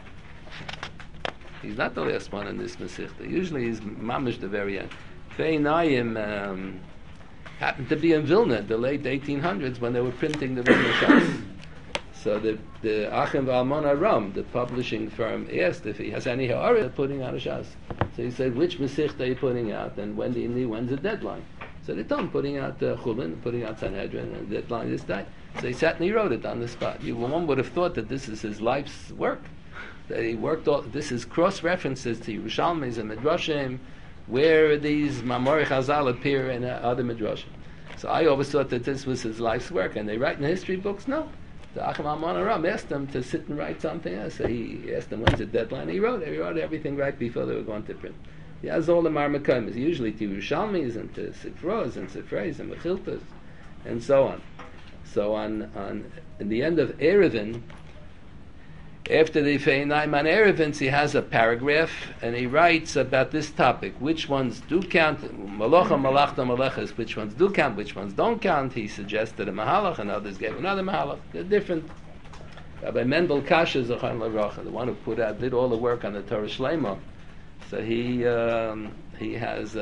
He's not the last one in this Masechta. Usually he's mamish the very end. Feinayim happened to be in Vilna, the late 1800s, when they were printing the Vilna Shas. So the Achim V'Almon Aram, the publishing firm, asked if he has any ha'ara putting out a Shas. So he said, which Masechta are you putting out, and when's the deadline? So they told him putting out Chulin, putting out Sanhedrin, and the deadline this time. So he sat and he wrote it on the spot. One would have thought that this is his life's work. That he worked all, this is cross-references to Yerushalmis and Midrashim, where these Mamori Chazal appear in other Midrashim. So I always thought that this was his life's work, and they write in the history books, no. The Achim Almon Aram asked him to sit and write something else. So he asked him when's the deadline. He wrote everything right before they were going to print. He has all the Marmakomis, usually to Yerushalmis and to Sifros and Sifreis and Mechiltas and so on. So in the end of Erevin, after the Feinayim on Erevin, he has a paragraph and he writes about this topic: which ones do count, Malacha, Malachta, Malachas, which ones do count, which ones don't count. He suggested a Mahalach, and others gave another Mahalach. They're different. Rabbi Mendel Kasha Zachar L'Racha, the one who did all the work on the Torah Shlema. So he has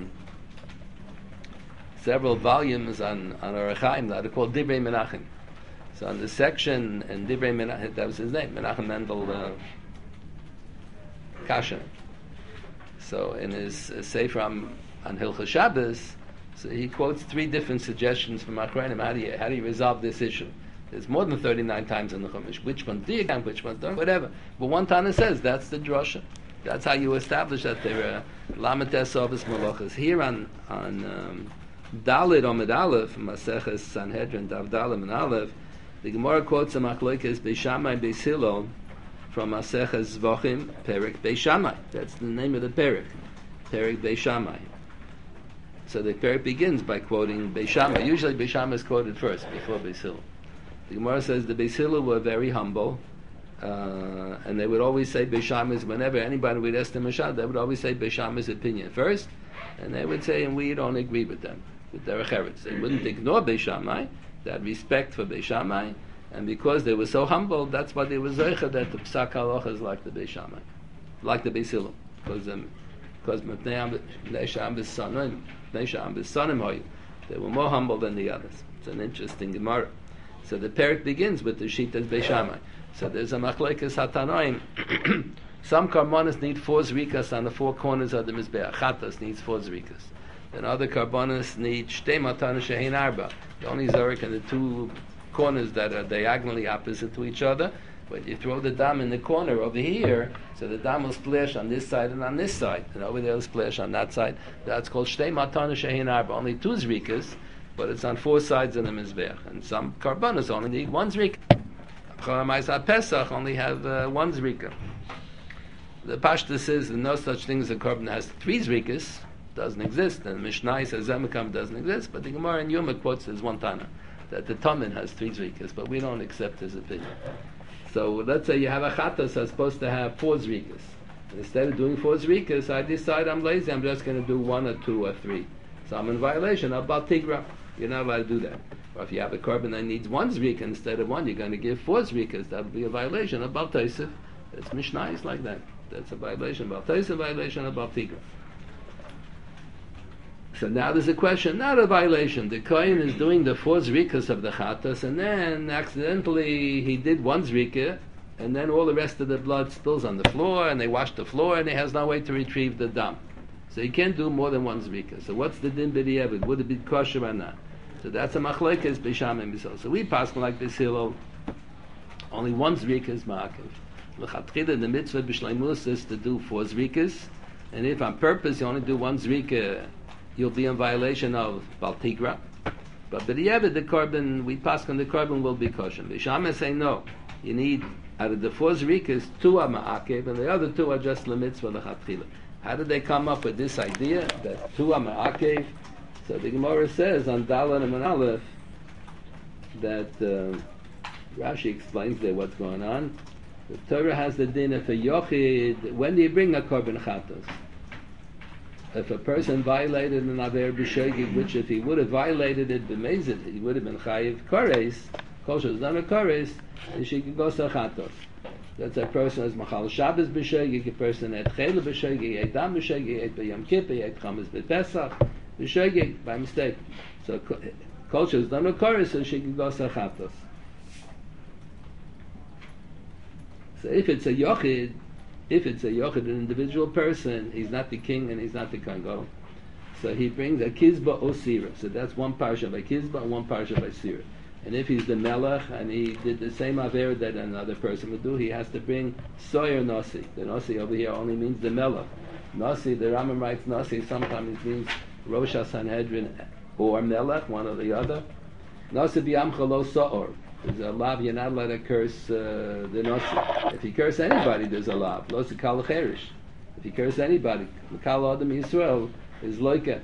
several volumes on Orach Chaim that are called Divrei Menachem. So on the section in Divrei Menachem, that was his name, Menachem Mendel Kasha. So in his Sefer on Hilchos Shabbos, so he quotes 3 different suggestions from Achronim. How do you resolve this issue? There's more than 39 times in the Chumash. Which ones do you count? Which ones don't? Whatever. But one Tana says that's the drasha. That's how you establish that there are Lamed Esavos Malachas. Here on Daled Amud Aleph, Maseches Sanhedrin, Dav Daled and Aleph, the Gemara quotes a Machlokes Beis Shammai Beis Hillel from Maseches Zvachim, Perek Beis Shammai. That's the name of the Perek, Perek Beis Shammai. So the Perek begins by quoting Beis Shammai. Usually Beis Shammai is quoted first, before Beis Hillel. The Gemara says the Beis Hillel were very humble, and they would always say Beis Shammai's, whenever anybody would ask them a shot, they would always say Beis Shammai's opinion first, and they would say, and we don't agree with them, with their Eretz. They wouldn't ignore Beis Shammai. They had respect for Beis Shammai, and because they were so humble, that's why they were Zeicha that the Psak Halacha is like the Beis Shammai, like the Beis Hillel, because they were more humble than the others. It's an interesting Gemara. So the Perek begins with the Shitas Beis Shammai. So there's a Machlokes HaTanoim. Some karbonos need 4 zrikas on the 4 corners of the Mizbeach. Chatas needs 4 zrikas. Then other karbonos need Shtei Matanos Shehein Arba. The only zorik in the 2 corners that are diagonally opposite to each other. But you throw the dam in the corner over here, so the dam will splash on this side and on this side, and over there will splash on that side. That's called Shtei Matanos Shehein Arba. Only 2 zrikas, but it's on 4 sides of the Mizbeach. And some karbonos only need 1 zrika. Chol Pesach only have 1 zrika. The Pashta says that no such thing as a korban has 3 zrikas. Doesn't exist. And Mishnah says Zemekam doesn't exist. But the Gemara in Yuma quotes as one Tana that the Tamin has 3 zrikas, but we don't accept his opinion. So let's say you have a Chatas that's supposed to have 4 zrikas. Instead of doing 4 zrikas, I decide I'm lazy. I'm just going to do 1 or 2 or 3. So I'm in violation of Bal Tigra. You're not allowed to do that. Or if you have a korban that needs 1 zrika instead of 1, you're going to give 4 zrikas. That would be a violation of Bal Tosef. It's Mishnah is like that. That's a violation of Bal Tosef, violation of Bal Tigra. So now there's a question, not a violation. The Kohen is doing the 4 zrikas of the Chatas, and then accidentally he did 1 zrika, and then all the rest of the blood spills on the floor, and they wash the floor, and he has no way to retrieve the dam. So he can't do more than 1 zrika. So what's the din b'di'evid? Would it be kosher or not? So that's a machlekes Beis Shammai and Beis Hillel. So we pass like Beis Hillel, only 1 zrika is ma'akev. L'chatchila, the mitzvah b'shleimus is to do 4 zrikas, and if on purpose you only do 1 zrika, you'll be in violation of Bal Tigra. But b'di'evid, the korban, we pass on the korban will be kosher. Beis Shammai say no. You need, out of the 4 zrikas, 2 are ma'akev, and the other 2 are just l'mitzvah l'chatchila. How did they come up with this idea that 2 are ma'akev? So the Gemara says on Dalan and Aleph that Rashi explains there what's going on. The Torah has the din of a yochid. When do you bring a korban chatos? if a person violated an aver b'shogeg, which if he would have violated it b'mezid, he would have been chayiv kores, kol she's done a kores, and she could go sachatos. That's a person as machal Shabbos b'shogeg, a person at chayla b'shogeg, ate dam b'shogeg, ate b'yom kippur, ate chametz b'pesach, b'shogeg, by mistake. So kol she's done a kores, so she could go sachatos. So if it's a yochid, an individual person, he's not the king and he's not the kangal. So he brings a kizba or sira. So that's one parsha by kizba and one parsha by sira. And if he's the melech and he did the same aver that another person would do, he has to bring soyer nasi. The nasi over here only means the melech. Nasi, the Rambam writes nasi, sometimes it means Rosh HaSanhedrin or melech, one or the other. Nasi b'yamcha lo sa'or. There's a lav, you're not allowed to curse the nasi. If you curse anybody, there's a lav. Lo sikal cherish. If you curse anybody, Mikal Adam Yisrael is loika.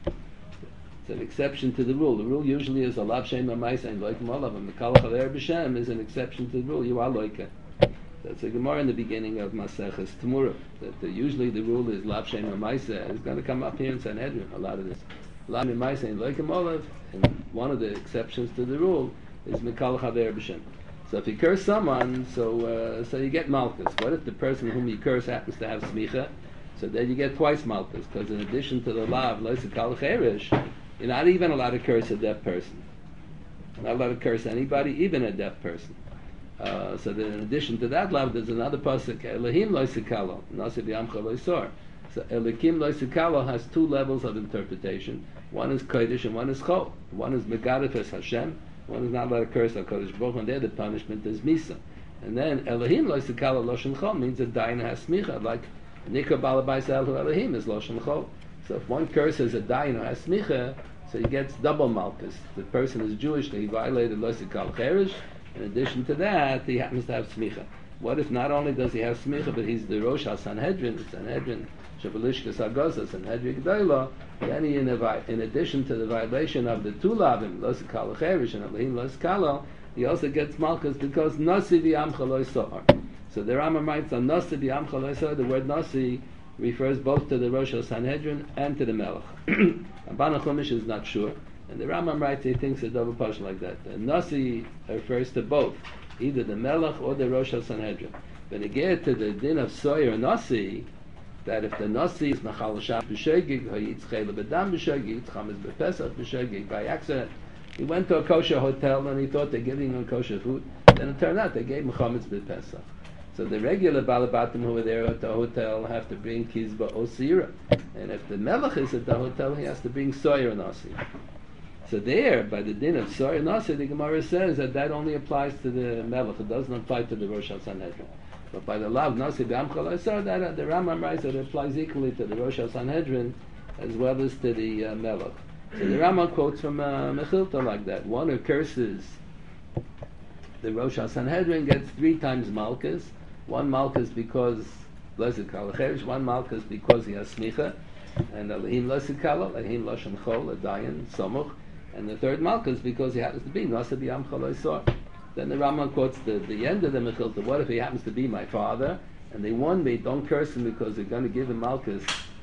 It's an exception to the rule. The rule usually is a lav shem ha'maisa and loika malav. And Mikal Chaler b'shem is an exception to the rule. You are loika. That's a Gemara in the beginning of Maseches Temurah. That usually the rule is lav shem ha'maisa. It's going to come up here in Sanhedrin. A lot of this. Lav shem ha'maisa and loika malav. And one of the exceptions to the rule is Mikal Chaver B'Shem. So if you curse someone, so you get Malchus. What if the person whom you curse happens to have Smicha? So then you get twice Malchus, because in addition to the law of Kal Cherish, you're not even allowed to curse a deaf person. You're not allowed to curse anybody, even a deaf person. So then in addition to that law, there's another pasuk, Elohim Lo Yisakalo, Nasi B'Yamcha Lo Yisor. So Elohim Lo Yisakalo has two levels of interpretation. One is Kodesh and one is Chol. One is Megadef es Hashem. One is not allowed to curse HaKadosh Baruch Hu, and there the punishment is Misa. And then Elohim Lo Yisakalo Loshen Chol means that Dayan has Smicha, like Nikra Balabais Elahu Elohim is Loshen Chol. So if one curses a Dayan who has Smicha, so he gets double Malchus. The person is Jewish, he violated Lo Yisakal Cherish. In addition to that, he happens to have Smicha. What if not only does he have Smicha, but he's the Rosh HaSanhedrin, Sanhedrin, Shabalishkas Hagoza, Sanhedrin G'dayla, then he, in addition to the violation of the two lavim, Lo Yisakal Cherish and Elohim Lo Yisakalo, he also gets Malchus because Nasi v'yamcha lo yisor. So the Rambam writes on Nasi v'yamcha lo yisor, the word Nasi refers both to the Rosh HaSanhedrin and to the Melech. Abana Chumash is not sure. And the Rambam writes, he thinks it's double pashut like that. The Nasi refers to both, either the Melech or the Rosh HaSanhedrin. When you get to the din of Soyer Nasi, that if the Nasi is Machal Shab b'shogeg, he eats Chayla b'dam b'shogeg, he eats Chametz b'pesach b'shogeg, by accident, he went to a kosher hotel and he thought they're giving him kosher food, then it turned out they gave him Chametz b'pesach. So the regular Balabatim who were there at the hotel have to bring Kizba or Sira. And if the Melech is at the hotel, he has to bring Soyer Nasi. So there, by the din of Soyer Nasi, the Gemara says that only applies to the Melech. It doesn't apply to the Rosh HaSanhedrin. But by the law of Nasi b'Amcha Lo Yisor, that the Rambam writes that it applies equally to the Rosh HaSanhedrin as well as to the Melech. So the Rambam quotes from Mechilta like that. One who curses the Rosh HaSanhedrin gets 3 times Malchus. One Malchus because Blessed Kal Cherish, one Malchus because he has Smicha, and Elohim Lo Yisakalo, Elohim Loshen Chol, a Dayan, Somuch, and the third Malchus because he happens to be Nasi b'Yamcha Lo Yisor. Then the Rambam quotes the end of the Mechilta. What if he happens to be my father, and they warn me, don't curse him because they're going to give him Malchus.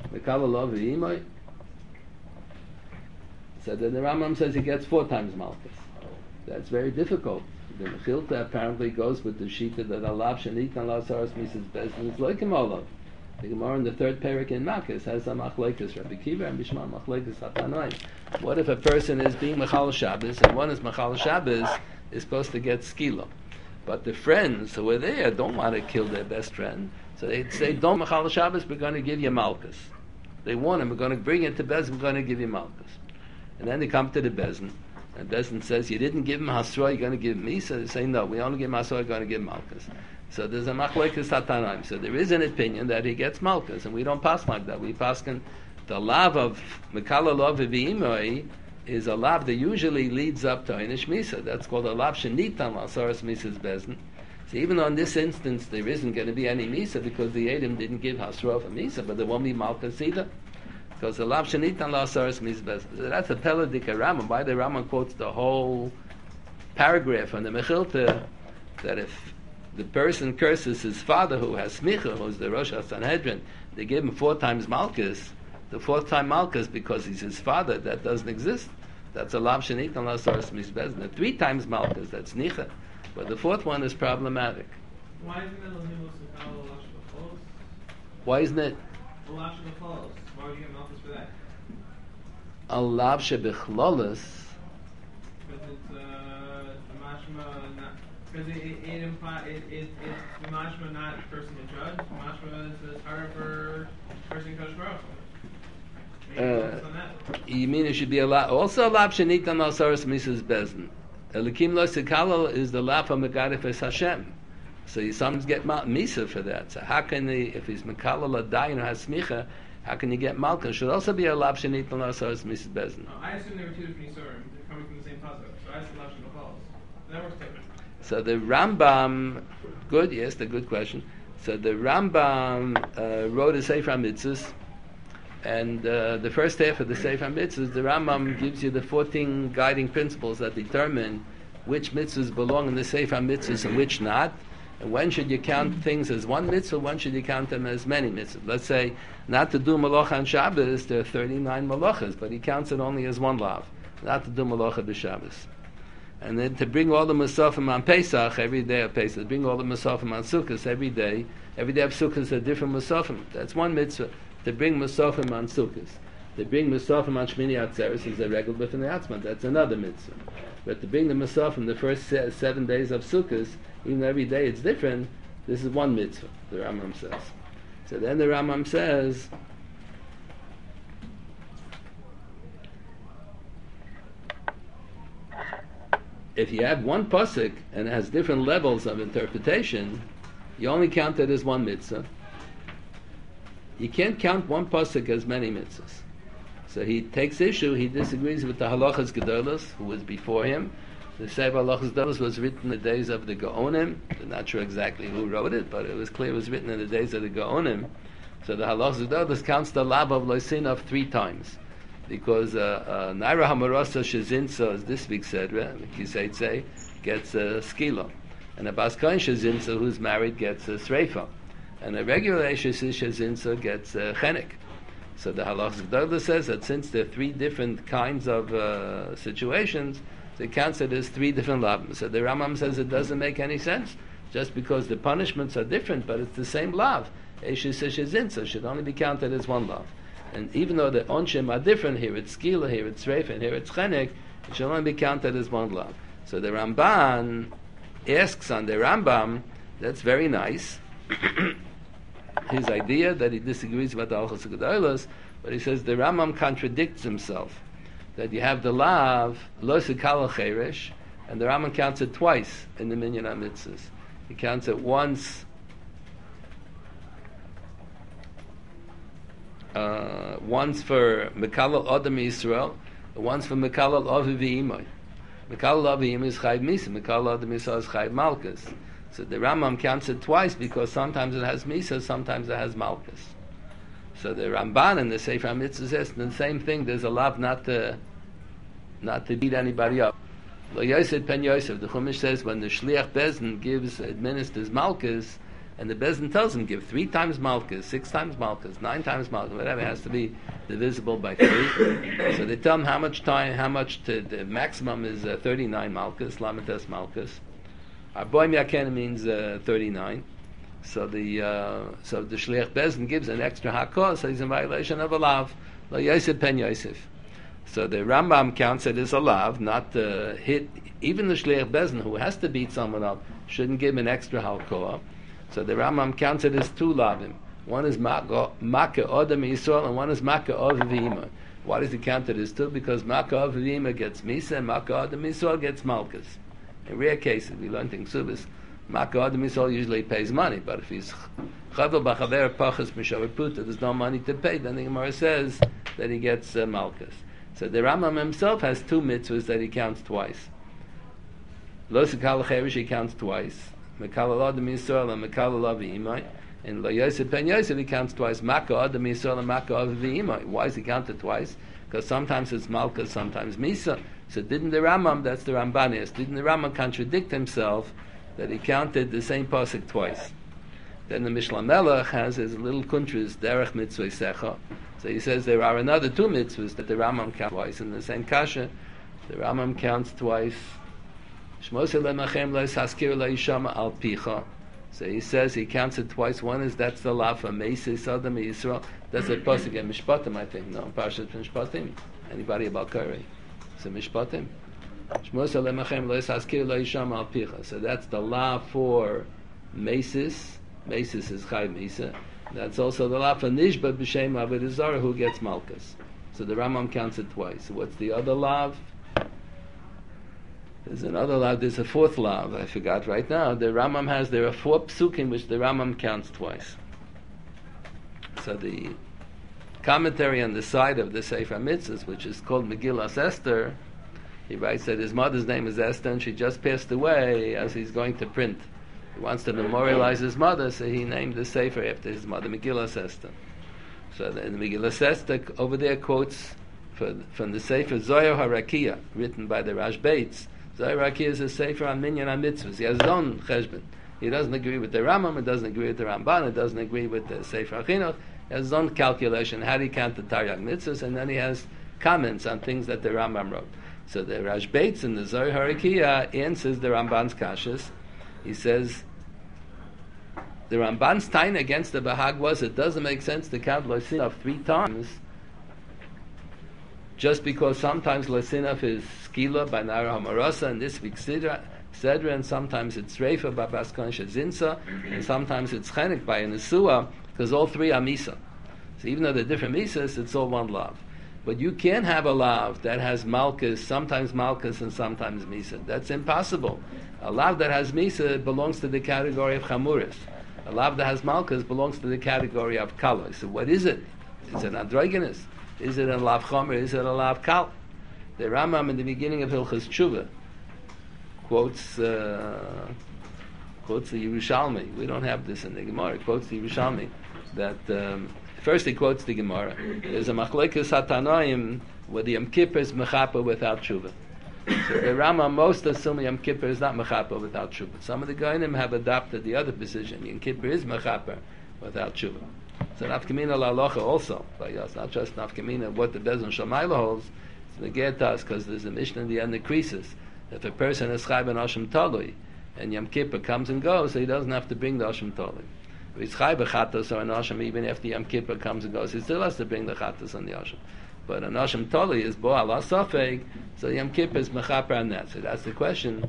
So then the Rambam says he gets 4 times Malchus. That's very difficult. The Mechilta apparently goes with the Shita that Alav Shanit and Lazaros Mises Bezdin is Loikim Olav. The Gemara in the 3rd parak in Makkos has a Machlekes Rabbi Kiva and Bishma Machlekes Hatanoim. What if a person is being Mechal Shabbos and one is Mechal Shabbos is supposed to get skila, but the friends who are there don't want to kill their best friend, so they say, "Don't Mechal Shabbos, we're going to give you Malchus." They warn him, "We're going to bring it to Bezin, we're going to give you Malchus." And then they come to the Bezin, and Bezin says, "You didn't give him Hasra, you're going to give me?" So they say, "No, we only give him Hasra, we're going to give him Malchus." So there's a Machlekes Hatanaim. So there is an opinion that he gets Malchus, and we don't pass like that. We pass the lav of Mekala Lov V'imoi is a lav that usually leads up to Einish Misa. That's called a lav Shenitan Lasaras Mises Bezin. So even on this instance, there isn't going to be any Misa because the Edom didn't give Hasra for Misa, but there won't be Malchus either. Because the lav Shenitan Lasaras Mises Bezin. So that's a Peladika Rambam. Why the Rambam quotes the whole paragraph on the Mechilta that if the person curses his father who has Smicha, who's the Rosh HaSanhedrin, they give him 4 times Malchus. The fourth time Malkus because he's his father, that doesn't exist. That's a lav shenit on lasaris misbezin. The 3 times Malkus, that's nicha. But the fourth one is problematic. Why isn't it Lamilus Ukal Lash B'Cholos? Why isn't it Lash B'Cholos? Why would you get Malchus for that? a lav shebichlolus? Because it's mashma not because it implies it's mashma not person to judge. Mashma is harder for person to judge Baruch. You mean it should be a lav? Also a lav shenit on lasaris misbezin. Elikim lo sekalal is the lav of megadif es Hashem. So you sometimes get misa for that. So how can he, if he's mekalal adayin or has smicha, how can you get malka? Should also be a lav shenit on lasaris misbezin. I assume there were 2 different Yisurim. They're coming from the same puzzle. So I said lav shenit. That works too. So the Rambam, good, yes, the good question. So the Rambam wrote a Sefer HaMitzvos, and the first half of the Sefer HaMitzvos, the Rambam gives you the 14 guiding principles that determine which mitzvahs belong in the Sefer HaMitzvos and which not, and when should you count things as one mitzvah, when should you count them as many mitzvahs. Let's say, not to do malacha on Shabbos, there are 39 malachas, but he counts it only as one lav, not to do malacha b'Shabbos. And then to bring all the Musafim on Pesach, every day of Pesach, to bring all the Musafim on Sukkot every day of Sukkot are different Musafim. That's one mitzvah. To bring Musafim on Sukkot. To bring Musafim on Shmini Atzeres is a regular b'fnei atzma. That's another mitzvah. But to bring the Musafim the first 7 days of Sukkot, even though every day it's different, this is one mitzvah, the Rambam says. So then the Rambam says, if you have one pasuk and it has different levels of interpretation, you only count it as one mitzvah. You can't count one pasuk as many mitzvahs. So he takes issue, he disagrees with the halachas gedolos, who was before him. The Sefer halachas gedolos was written in the days of the Gaonim. I'm not sure exactly who wrote it, but it was clear it was written in the days of the Gaonim. So the halachas gedolos counts the lav of loisinov 3 times. Because Naira Hamarasa Shazinsa, as this week said, Kiseitse, gets a skila. And a Baskain Shazinsa, who's married, gets a sreifa. And a regular Shazinsa gets a chenik. So the Halachas Gedolah says that since there are 3 different kinds of situations, so it counts it as 3 different lavs. So the Rambam says it doesn't make any sense, just because the punishments are different, but it's the same lav. Shazinsa should only be counted as one lav. And even though the onshim are different, here it's skila, here it's reif, and here it's chenek, it should only be counted as one lav. So the Ramban asks on the Rambam, that's very nice, his idea that he disagrees with the Halachas Gedolos, but he says the Rambam contradicts himself, that you have the lav, lo sekal cheresh, and the Rambam counts it twice in the Minyan HaMitzvos. He counts it once for Mekalal Adam Yisrael, once for Mekalal Avi V'imai. Mekalal Avi V'imai is Chayv Misa, Mekalal Adam Yisrael is Chayv Malkus. So the Rambam counts it twice because sometimes it has Misa, sometimes it has Malkus. So the Ramban in the Sefer HaMitzvos says the same thing, there's a lav not to beat anybody up. Lo Yosef Pen Yosef, the Chumash says when the Shliach Bezdin administers Malkus, and the Bezdin tells him, give 3 times Malkus, 6 times Malkus, 9 times Malkus, whatever, it has to be divisible by 3. So they tell him the maximum is 39 Malkus, Lamites Malkus. Arboim Yaken means 39. So the Shliach Bezdin gives an extra hakos, so he's in violation of a lav. Lo Yosef Pen Yosef. So the Rambam counts it as a lav, not to hit, even the Shliach Bezdin, who has to beat someone up, shouldn't give an extra halkoah. So the Rambam counts it as 2 lavim. One is Makkah Odam Yisrael and one is Makkah Of V'ima. Why does he count it as 2? Because Makkah Of V'ima gets Misa and Makkah Odam Yisrael gets Malkus. In rare cases, we learned in Ksubis, Makkah Odam Yisrael usually pays money, but if he's Chavel B'chaver Pachas Mishavar Puta, there's no money to pay, then the Gemara says that he gets Malkus. So the Rambam himself has 2 mitzvahs that he counts twice. Lo Sekal Cherish he counts twice. Mekalal Adam Yisrael and Mekalal Avi Imai. And Lo Yosef Ben Yosef he counts twice. Makkah Adam Yisrael and Makkah Avi Imai. Why is he counted twice? Because sometimes it's Malka, sometimes Misa. So didn't the Rambam, that's the Rambanias, didn't the Rambam contradict himself that he counted the same pasuk twice? Then the Mishnah Melech has his little kuntras, Derech Mitzvah Secha, So he says there are another 2 mitzvahs that the Rambam counts twice in the same kasha. The Rambam counts twice. Shmosei lemachem lo haskir lo yishama al picha. So he says he counts it twice. One is that's the law for Meisei Adam Yisrael. That's a pasuk in Mishpatim, I think. No, Parshat Mishpatim. Anybody about Kari? So Mishpatim. Shmosei lemachem lo haskir lo yishama al picha. So that's the law for Mesis. Mesis is Chai Misa. That's also the law for Nishba b'Shem Avodah Zarah who gets Malkus. So the Rambam counts it twice. So what's the other law? There's another law. There's a 4th law. I forgot right now. The Rambam has, there are 4 psukim which the Rambam counts twice. So the commentary on the side of the Sefer Mitzvahs, which is called Megillas Esther, he writes that his mother's name is Esther and she just passed away as he's going to print. He wants to memorialize his mother, so he named the Sefer after his mother, Megillas Esther. So the Megillas Esther over there quotes from the Sefer Zohar HaRakiya, written by the Rash Bates. Zohar HaRakiya is a Sefer on Minyan HaMitzvahs. He has his own cheshbon. He doesn't agree with the Rambam, it doesn't agree with the Ramban, it doesn't agree with the Sefer HaChinuch. He has his own calculation, how do you count the Taryag Mitzvahs, and then he has comments on things that the Rambam wrote. So the Rash Bates in the Zohar HaRakiya answers the Ramban's kashas. He says, the Ramban's taina against the Bahag was it doesn't make sense to count Losinaf 3 times just because sometimes Losinaf is Skila by Nara Hamarasa and this week's Sedra, and sometimes it's Reifa by Baskon Shazinsa, and sometimes it's Chenik by Nesua, because all 3 are Misa. So even though they're different Misas, it's all one lav. But you can have a lav that has Malkus, sometimes Malkus and sometimes Misa. That's impossible. A lav that has Misa belongs to the category of Chamuris. A lav that has Malkus belongs to the category of Kala. So what is it? Is it androgynous? Is it a lav Chomer? Is it a lav Kal? The Rambam in the beginning of Hilchas Tshuva quotes the Yerushalmi. We don't have this in the Gemara. Quotes the Yerushalmi that first he quotes the Gemara. There's a machlekes hatanoim where the Yom Kippur is mechaper without tshuva. So the Rambam most assume Yom Kippur is not mechaper without tshuva. Some of the Goyim have adopted the other position. Yom Kippur is mechaper without tshuva. So nafkamina la'alocha also. But it's not just nafkamina what the Bezin Shamayla holds. It's negetas because there's a Mishnah in the end that creases. If a person is chai ben Asham Talui and Yom Kippur comes and goes, so he doesn't have to bring the Asham Talui. If he's chai b'chatos or an Asham, even after Yom Kippur comes and goes, he still has to bring the chatos and the Asham. But an Asham Talui is bo ala safek, so Yom Kippur is mechaper on that. So that's the question.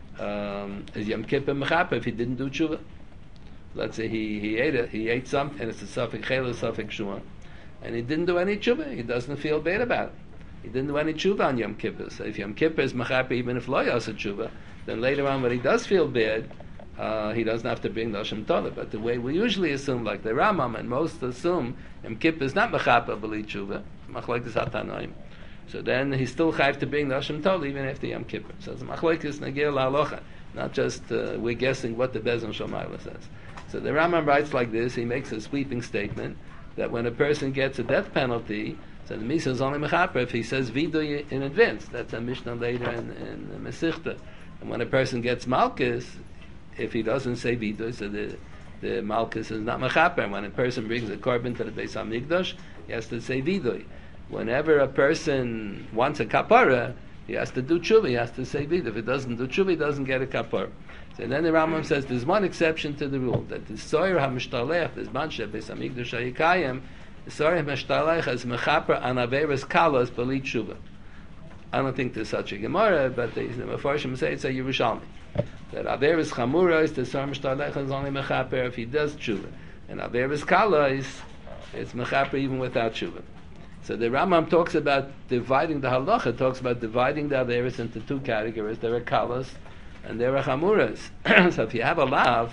Is Yom Kippur mechaper if he didn't do tshuva? Let's say he ate something, and it's a safek chela, safek shua, and he didn't do any tshuva. He doesn't feel bad about it. He didn't do any tshuva on Yom Kippur. So if Yom Kippur is mechaper, even if lo yasa tshuva, then later on when he does feel bad, he doesn't have to bring the Asham Talui. But the way we usually assume, like the Rambam and most assume, Yom Kippur is not mechaper b'li tshuva. Machlekes hatanoim. So then he's still chayv to bring the Asham Talui even after Yom Kippur. So it's machlekes negir la'alocha. Not just we're guessing what the Bezin Shamayla says. So the Rambam writes like this. He makes a sweeping statement that when a person gets a death penalty, so the Misa is only mechaper if he says vidu in advance. That's a Mishnah later in Mesichta. And when a person gets malchus, if he doesn't say vidu, so the malchus is not mechaper. And when a person brings a korban to the Beis HaMikdash, he has to say vidu. Whenever a person wants a kapara, he has to do tshuva. He has to say vidu. If he doesn't do tshuva, he doesn't get a kapara. So then the Rambam says there's one exception to the rule that the soyer hamishtalech, this mansheh Beis HaMikdash hayikayim, the soyer hamishtalech is mechaper an averes kalas b'li tshuva. I don't think there's such a Gemara, but the Mefarshim say it's a Yerushalmi. That averes chamura is the soyer hamishtalech is only mechaper if he does tshuva, and averes kala is it's mechaper even without tshuva. So the Rambam talks about dividing the halacha, talks about dividing the averes into 2 categories. There are kalas and there are chamuras. So if you have a lav,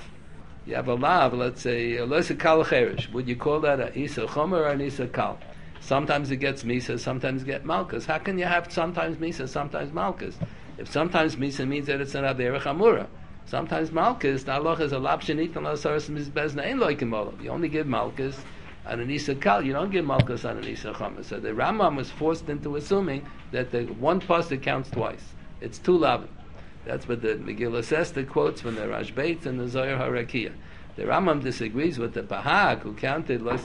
let's say, a kal cherish. Would you call that a isa chomer or an isa kal? Sometimes it gets misa, sometimes it gets malchus. How can you have sometimes misa, sometimes malchus? If sometimes misa means that it's an avera chamura, sometimes malchus, the halacha is a lab shenit and lasaris mizbezna ein loikim olav. You only give malchus on an isa kal. You don't give malchus on an isa chomer. So the Rambam was forced into assuming that the one pasuk counts twice. It's 2 lavim. That's what the Megillah Esther quotes from the Rash Bates and the Zohar HaRakiya. The Rambam disagrees with the Bahag, who counted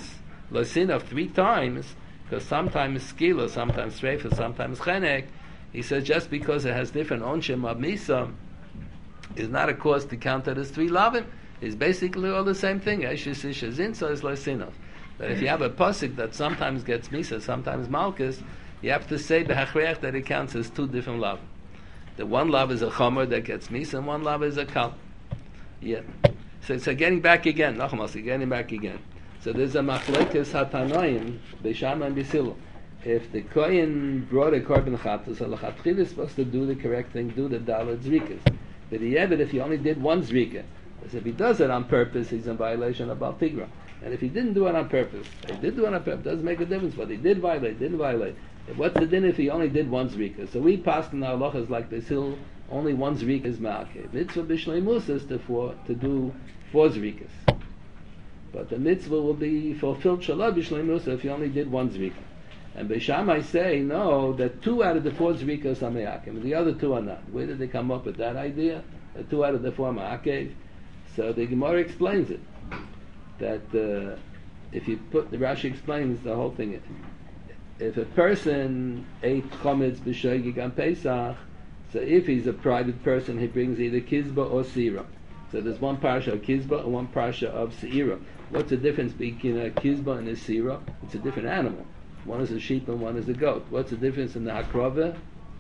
Losinov 3 times, because sometimes skila, sometimes treifa, sometimes chenek, he says just because it has different onshim of misa is not a cause to count that as 3 lavim. It's basically all the same thing. Eshes isha zin, so is losinov. But if you have a pasuk that sometimes gets misa, sometimes malchus, you have to say behachreach that it counts as 2 different lavim. The one lav is a chomer that gets misa, and one lav is a kal. Yeah. So getting back again, Nachmas, getting back again. So there's a machlekes hatanoim b'shama and b'silu. If the kohen brought a korban chatas, so l'chatchila is supposed to do the correct thing, do the dalet zrikas. But if he only did 1 zrika, if he does it on purpose, he's in violation of Bal Tigra. And if he didn't do it on purpose, doesn't make a difference. But he did violate, didn't violate. What's the din if he only did 1 zrika? So we passed in our halachas like b'sil, only 1 zrika is ma'akev. Mitzvah b'shlei musa is to do 4 zrikas. But the mitzvah will be fulfilled shalom b'shlei musa if you only did 1 zrika. And Beishamai say, no, that 2 out of the 4 zrikas are ma'akev, and the other 2 are not. Where did they come up with that idea? That 2 out of the 4 are ma'akev? So the Gemara explains it. That if you put, the Rashi explains the whole thing. If a person ate chometz b'shoigig on Pesach, so if he's a private person, he brings either kizba or seira. So there's one parsha of kizba and one parsha of seira. What's the difference between a kizba and a seira? It's a different animal. One is a sheep and one is a goat. What's the difference in the hakrova?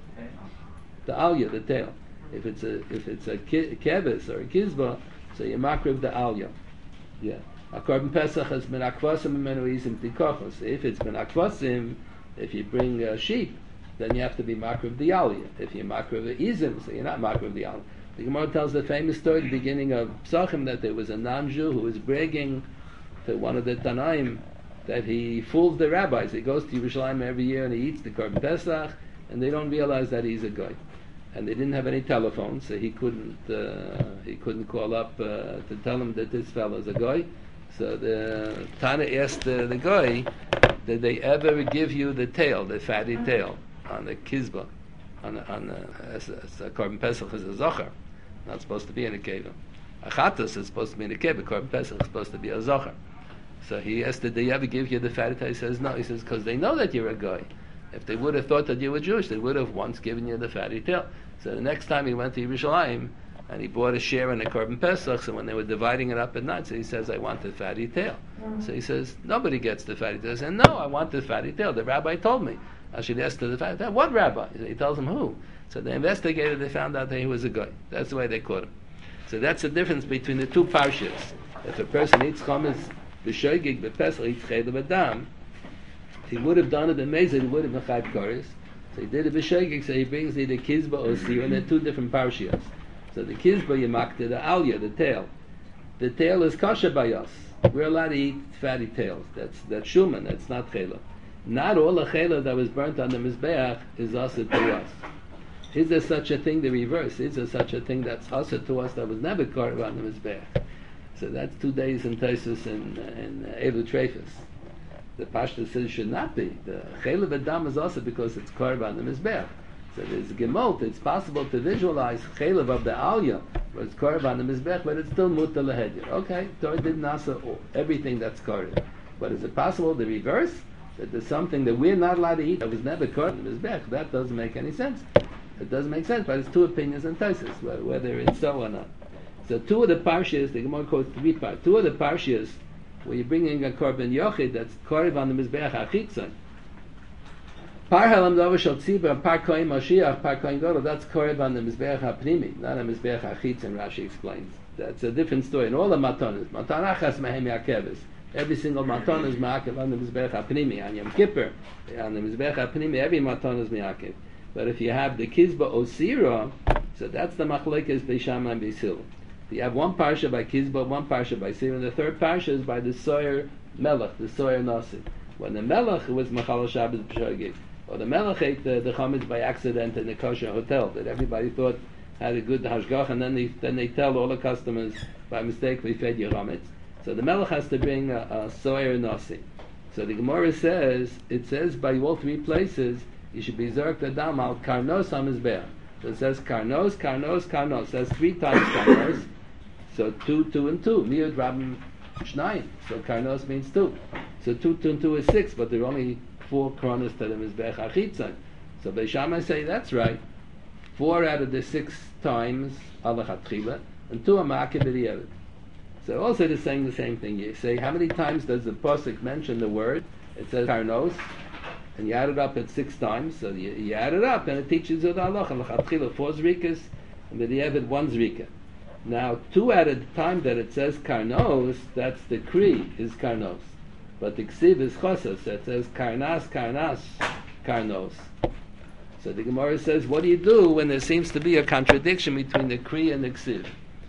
The alya, the tail. If it's a kevis or a kizba, so you makriv the alya. Yeah. A korban pesach has been akvasim menu izim tikochos. If it's been akvasim, if you bring a sheep, then you have to be makriv the aliyah. If you makriv the izim, so you're not makriv the aliyah. The Gemara tells the famous story at the beginning of Psachim that there was a non-Jew who was bragging to one of the Tanaim that he fools the rabbis. He goes to Yerushalayim every year and he eats the korban pesach, and they don't realize that he's a guy. And they didn't have any telephone, so he couldn't call up to tell him that this fellow is a guy. So the Tana asked the guy, did they ever give you the tail, the fatty tail, on the kizba, as a korban pesach is a zocher, not supposed to be in a keva. A chatas is supposed to be in a keva. Korban pesach is supposed to be a zocher. So he asked, did they ever give you the fatty tail? He says no. He says because they know that you're a guy. If they would have thought that you were Jewish, they would have once given you the fatty tail. So the next time he went to Yerushalayim, and he bought a share in the korban pesach, so when they were dividing it up at night, so he says, I want the fatty tail. So he says, nobody gets the fatty tail. He says, no, I want the fatty tail. The rabbi told me I should ask for the fatty tail. What rabbi? He tells him who. So they investigated, they found out that he was a guy. That's the way they caught him. So that's the difference between the 2 parshas. If a person eats chometz b'shoigig b'pesach, eats chayla b'dam, if he would have done it in Mezid, he would have been chayv koris. So he did it b'shoigig, so he brings either kizba or sira, and they're 2 different parshas. So the kizba you makta, the alya, the tail. The tail is kosher by us. We're allowed to eat fatty tails. That's shuman, that's not chayla. Not all the chayla that was burnt on the mizbeach is also to us. Is there such a thing, the reverse? Is there such a thing that's also to us that was never carved on the mizbeach? So that's 2 days in Taisus and Evu Trefus. The Pashta says it should not be. The chayla v'dam is also because it's carved on the mizbeach. So there's gemot. It's possible to visualize chaylev of the alya, where it's carved on the mizbech, but it's still mutar lehedir. Okay, Torah did nasa everything that's carved. But is it possible the reverse? That there's something that we're not allowed to eat that was never carved on the mizbech? That doesn't make any sense. It doesn't make sense, but it's 2 opinions in Taisus, whether it's so or not. So 2 of the parshas, the Gemara quotes 3 parts. 2 of the parshas, where you're bringing a korban yochid that's carved on the mizbech achitzon. Par halam davar shel tzibur, par kohen Mashiach, par kohen gadol. That's korban on the mizbeach hapnimi, not a mizbeach hachitzon. Rashi explains. That's a different story. In all the matanas, matanachas mehem yakeves. Every single matan is ma'akev on the mizbeach hapnimi. On Yom Kippur, on the mizbeach hapnimi, every matan is ma'akev. But if you have the kizba osira, so that's the machlekes beishama and beisil. You have 1 parsha by kizba, 1 parsha by sira, and the 3rd parsha is by the soyer melech, the soyer nasi. When the melech was machal Shabbos b'shogig. Or the melech ate the chametz by accident in the kosher hotel that everybody thought had a good hashgach, and then they tell all the customers by mistake we fed you chametz. So the melech has to bring a soyer nasi. So the Gemara says, it says by all 3 places you should be zerk adam al karnos hamizbeach. So it says karnos, karnos, karnos. It says 3 times karnos. So 2, 2, and 2. Miyud rabim shnayim. So karnos means 2. So 2 and 2 is 6, but there are only 4 kronos to the Mizbech Achitzon. So Beis Shammai say that's right. 4 out of the 6 times ala chatchila, and 2 are ma'akeh b'diavad. So also they're saying the same thing. You say, how many times does the pasuk mention the word? It says karnos, and you add it up at 6 times. So you add it up, and it teaches you the halacha. Ala chatchila 4 zrikas, and b'diavad 1 zrika. Now 2 at a time that it says karnos, that's the kri is karnos, but the ksiv is chosas. That says karnas, karnos. So the Gemara says, what do you do when there seems to be a contradiction between the kri and the ksiv?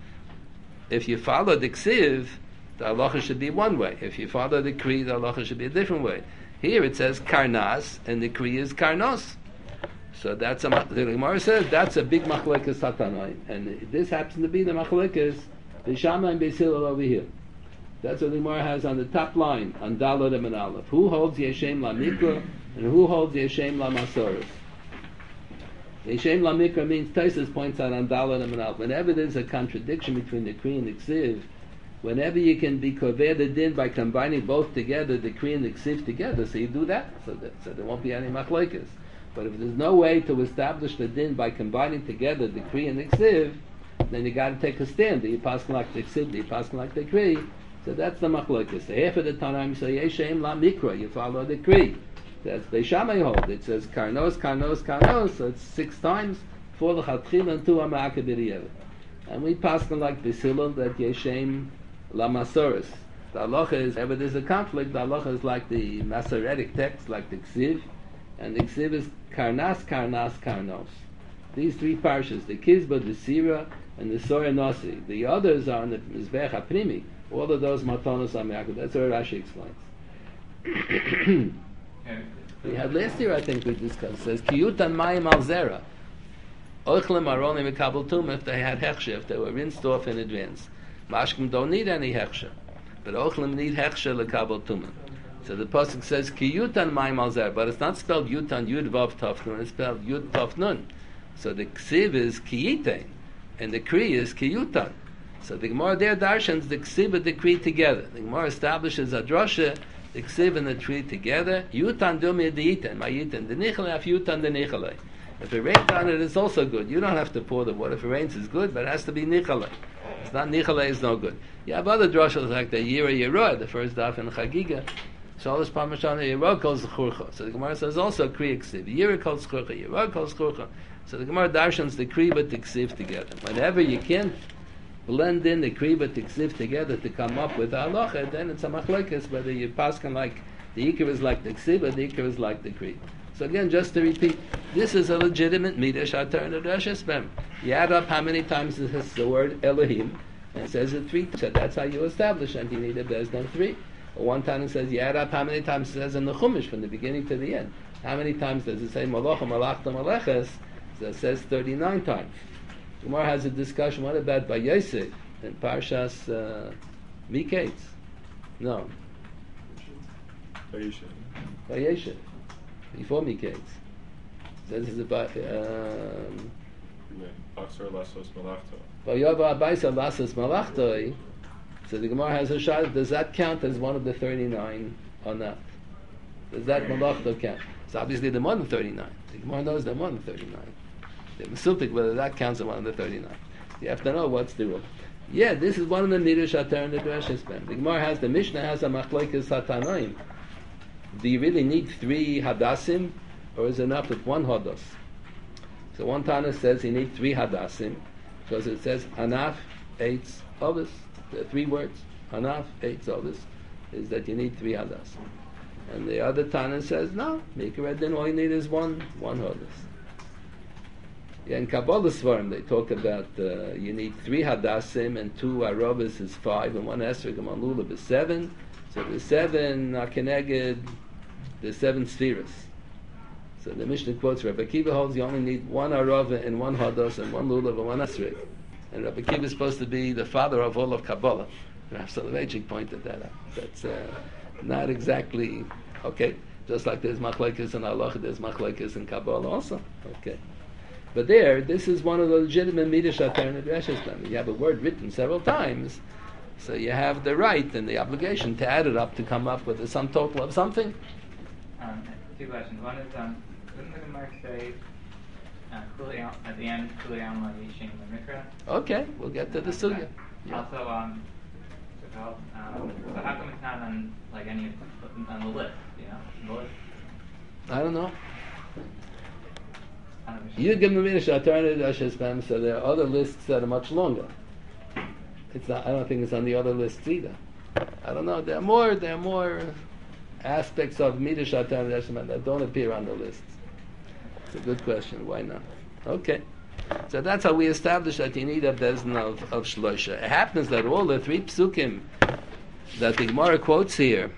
If you follow the ksiv, the halacha should be one way. If you follow the kri, the halacha should be a different way. Here it says karnas, and the kri is karnos. So that's the Gemara says that's a big machlekes Tanoim, and this happens to be the machlekes Beis Shammai and Beis Hillel over here. That's what the Gemara has on the top line on Daled and Aleph. Who holds Yeshem la Mikra and who holds Yeshem la Masoros? Yeshem la Mikra means Taisus points out on Daled and Aleph. Whenever there's a contradiction between the Kri and the Ksiv, whenever you can be kover the din by combining both together, the Kri and the Ksiv together, so you do that. So there won't be any machlekes. But if there's no way to establish the din by combining together the Kri and the Ksiv, then you got to take a stand. Do you pass like the Ksiv? Do you pass like the Kri? So that's the machlokes. So half of the Tanaim say Yeshem la Mikra. You follow the Kri. That's Beis Shammai hold. It says karnos. So it's 6 times. 4 l'chatchila and 2 ma'akeh b'diavad. And we pass like Beis Hillel that Yeshem la Masoros. The halacha is, whenever there's a conflict, the halacha is like the Masoretic text, like the Ksiv. And the Ksiv is karnos. These 3 parshas, the Kizba, the Sira, and the Sorah Nasi. The others are in the Mizbech HaPnimi. All of those matanos are miyakid. That's what Rashi explains. We had last year, I think, we discussed. It says, Kiyutan mayim al zera. Oichlem aronim mekabel tum if they had hechsher, if they were rinsed off in advance. Mashkim don't need any hechsher. But Oichlem need hechsher lekabel tumah. So the pasuk says Kiyutan mayim al zera, but it's not spelled Yutan Yud Vav Taf Nun. It's spelled Yud Taf Nun. So the ksiv is Kiyitein, and the kri is Kiyutan. So the Gemara there darshans the ksiv and the kri together. The Gemara establishes a drasha, the ksiv and the kri together. Yutan dumi diyitan, my yitan the nichalei af yutan the nichalei. If it rains on it, it's also good. You don't have to pour the water. If it rains, it's good, but it has to be nichalei. It's not nichalei, it's no good. You have other drashas like the yira, the first daf in Chagiga. Shalosh Parmashana Yira calls Churcha. So the Gemara says also Kri Ksiv. Yira calls Churcha, Yira calls Churcha. So the Gemara darshans the Kri but the Ksiv together. Whenever you can blend in the Kri but the Ksiv together to come up with halacha, then it's a machlekes whether you paskin like the Ikar is like the Ksiv or the Ikar is like the Kri. So again, just to repeat, this is a legitimate midrash atar and a drashas bem. You add up how many times it says the word Elohim, and it says it 3 times. So that's how you establish, and you need a bezdin 3. Or one time it says, you add up how many times it says in the Chumash from the beginning to the end. How many times does it say Malach Malachta Maleches? So it says 39 times. Gemara has a discussion. What about by Yosef in Parshas Miketz? No. Vayeshev. Before Miketz. Says it's about Aksar Lasos Malachto. Vayava Abaisa Lasos Malachtoi. So the Gemara has a shot. Does that count as one of the 39 or not? Does that malachto count? It's obviously the more than 39. The Gemara knows they're more than 39. They're mesultik whether that counts as one of the 39. You have to know what's the rule. Yeah, this is one of the midrash atar and the drashas ben. The Gemara has, the Mishnah has a machlekes hatanoim. Do you really need 3 hadassim, or is it enough with 1 hadas? So one Tana says you need 3 hadassim because it says anaf eitz ovis. There are 3 words. Hanaf, 8 others, is that you need 3 hadas. And the other Tana says, no, Mikra then all you need is one hadas. Yeah, in Kabbalah Svarim they talk about you need 3 hadasim and 2 arobas is 5 and 1 esrog and 1 lulav is 7. So the 7 are keneged the 7 spheres. So the Mishnah quotes Rabbi Akiva holds you only need 1 arova and 1 hadas and 1 lulav and 1 esrog. And Rabbi Akiva is supposed to be the father of all of Kabbalah. Rav Soloveitchik pointed that out. That's not exactly okay. Just like there's machlekes in halacha, there's machlekes in Kabbalah also. Okay, but this is one of the legitimate midrash atar and drashas. You have a word written several times So you have the right and the obligation to add it up to come up with a sum total of something. Two questions. One is, didn't the Gemara say at the end, Kuli Alma Yishin Mikra? Okay, we'll get to the sugya. Yeah. Also, so how come it's not on like any on the list? You know, the list? I don't know. I don't know. You give them a minute, so there are other lists that are much longer. It's not. I don't think it's on the other lists either. I don't know. There are more aspects of Midrash Atar that don't appear on the lists. It's a good question. Why not? Okay. So that's how we establish that you need a bezin of Shlosha. It happens that all the three psukim that the Gemara quotes here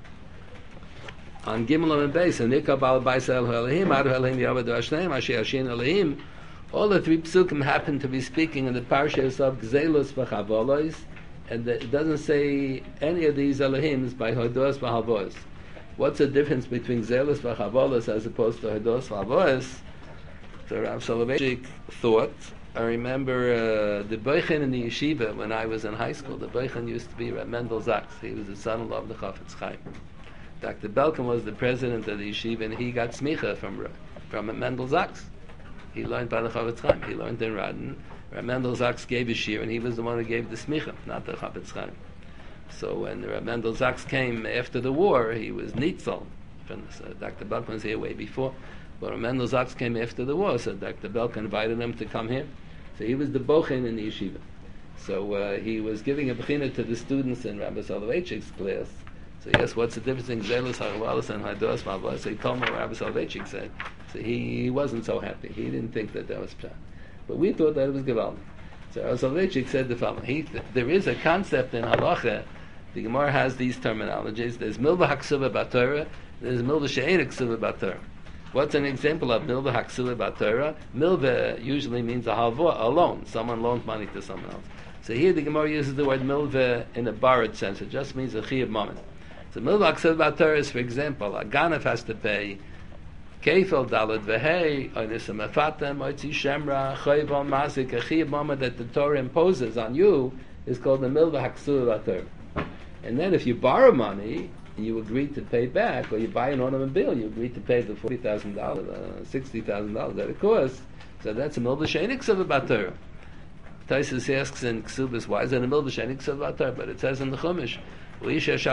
on Gimel and Beis, and Nikab al Beis El Elohim, Adu Elohim Yavadu Hashem, Asher Hashem Elohim, all the three psukim happen to be speaking in the parshas of Gzelos v'Chavolos, and it doesn't say any of these Elohims by Hodos v'Havos. What's the difference between Gzelos v'Chavolos as opposed to Hodos v'Havos? So Rav Soloveitchik thought, I remember the Beichen in the yeshiva when I was in high school. The Beichen used to be Rav Mendel Zaks. He was the son-in-law of the Chafetz Chaim. Dr. Belkin was the president of the yeshiva, and he got smicha from Mendel Zaks. He learned by the Chafetz Chaim. He learned in Radin. Rav Mendel Zaks gave his shir, and he was the one who gave the smicha, not the Chafetz Chaim. So when Rav Mendel Zaks came after the war, he was nitzel. Dr. Belkin was here way before. But Rav Mendel Zaks came after the war, so Dr. Belkin invited him to come here. So he was the bochen in the yeshiva. So he was giving a bechina to the students in Rabbi Soloveitchik's class. So yes, what's the difference in Gzelos Hachavalos and Hados Mavos? So he told me what Rabbi Soloveitchik said. So he wasn't so happy. He didn't think that was pshat. But we thought that it was Gevaldi. So Rabbi Soloveitchik said the following. There is a concept in halacha. The Gemara has these terminologies. There's milva haksuva b'Torah. There's milva she'erik ksuva b'Torah. What's an example of milva haksuva b'Torah? Milva usually means a halva, a loan. Someone loans money to someone else. So here the Gemara uses the word milva in a borrowed sense. It just means a chiyuv moment. So milva haksuva b'Torah is, for example, a ganef has to pay kefel dalad v'hei onisam efatem oitzi shemra choyvon mazik. A chiyuv moment that the Torah imposes on you is called the milva haksuva b'Torah. And then if you borrow money, you agree to pay back, or you buy an automobile, you agree to pay the $40,000, $60,000 that it costs. So that's a milva she'enik ksuva b'Torah. Taisus asks in Ksubas, why is it a milva she'enik ksuva b'Torah? But it says in the Chumash, the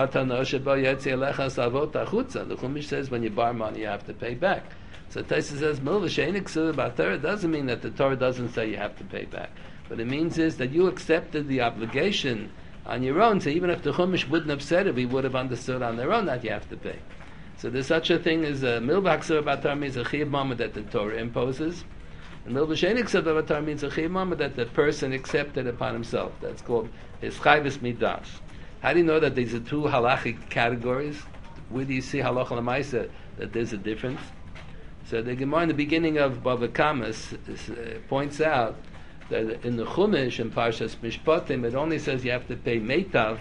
Chumash says when you borrow money, you have to pay back. So Taisus says milva she'enik ksuva b'Torah doesn't mean that the Torah doesn't say you have to pay back. What it means is that you accepted the obligation on your own, so even if the Chumash wouldn't have said it, we would have understood on their own that you have to pay. So there's such a thing as a milva haksuva b'Torah means a chiyuv moment that the Torah imposes, and milva she'enik ksuva b'Torah means a chiyuv moment that the person accepted upon himself. That's called his chayvus midash. How do you know that these are two halachic categories? Where do you see halacha l'maisa that there's a difference? So the Gemara in the beginning of Bava Kamas points out that in the Chumash and Parshas Mishpatim it only says you have to pay meitav.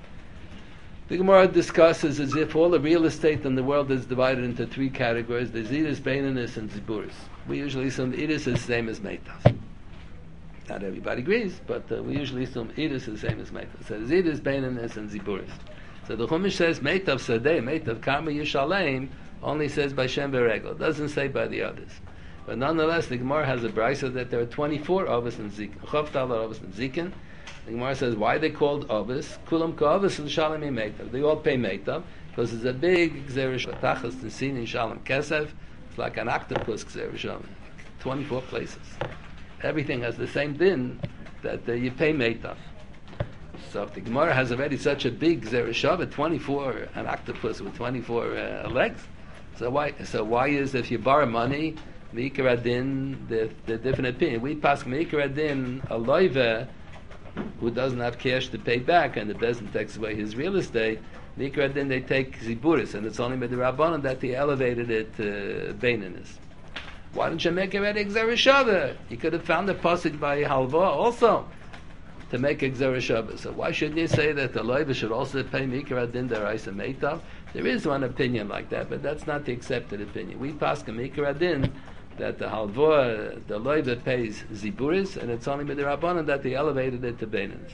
The Gemara discusses as if all the real estate in the world is divided into three categories: there's Idus, Beinanus, and Ziburis. We usually assume Idus is the same as meitav. Not everybody agrees, but we usually assume Idus is the same as meitav. So there's Idus, Beinanus, and Ziburis. So the Chumash says meitav sadeh, meitav karma yishalem, only says by Shem Beregel. It doesn't say by the others. But nonetheless, the Gemara has a brisa that there are 24 Avos and Zikin. Chavtal Avos and Zikin. The Gemara says, why are they called Avos? Kulam ka Avos and Shalom Meitav. They all pay Meitav because it's a big Gzerish Tachas Tzisin in Shalom Kesef. It's like an octopus Gzerish. 24 places. Everything has the same din that you pay Meitav. So if the Gemara has already such a big Gzerish 24, an octopus with 24 legs. So why is if you borrow money, Meikar Adin, the different opinion. We pass Meikar Adin, a loiva who doesn't have cash to pay back, and the Bezin takes away his real estate. Meikar Adin, they take Ziburis, and it's only by the Rabbanon that they elevated it to Beinanus. Why didn't you make it ready Gzereshava? You could have found a pasuk by Halva also to make a Gzereshava. So why shouldn't you say that the loiva should also pay Meikar Adin deraisa meitav? There is one opinion like that, but that's not the accepted opinion. We pass Meikar Adin that the halva, the loiva pays ziburis, and it's only with the rabbanon that they elevated it to beinanus.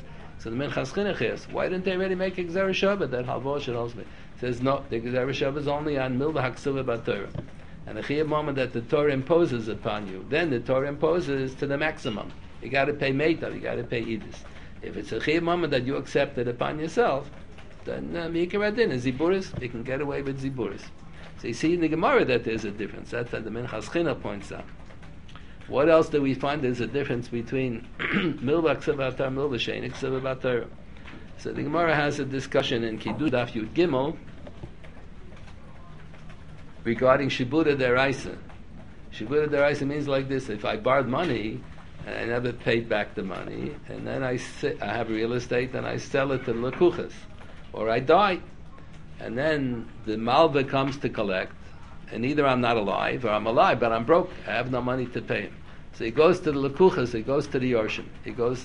So the Minchas Chinuch asks, why didn't they already make a Gzera Shabbat that Halvor should also be? Says no, the Gzera Shabbat is only on Milva HaKsuva B'Torah. And the Chiyuv moment that the Torah imposes upon you, then the Torah imposes to the maximum. You got to pay Meitav, you got to pay Idus. If it's a Chiyuv moment that you accept it upon yourself, then Mikar Adin is Ziburis, you can get away with Ziburis. So you see in the Gemara that there's a difference. That's what the Minchas Chinuch points out. What else do we find there's a difference between Milva Ksuva B'Torah, Milva Shein Ksuva B'Torah? So the Gemara has a discussion in Kiddush Daf Yud Gimel regarding Shibura Deraisa. Shibura Deraisa means like this: if I borrowed money and I never paid back the money, and then I have real estate and I sell it to Lekuchas, or I die, and then the Malva comes to collect, and either I'm not alive or I'm alive, but I'm broke. I have no money to pay him. So he goes to the Lekuchas, he goes to the Yorshim. He goes,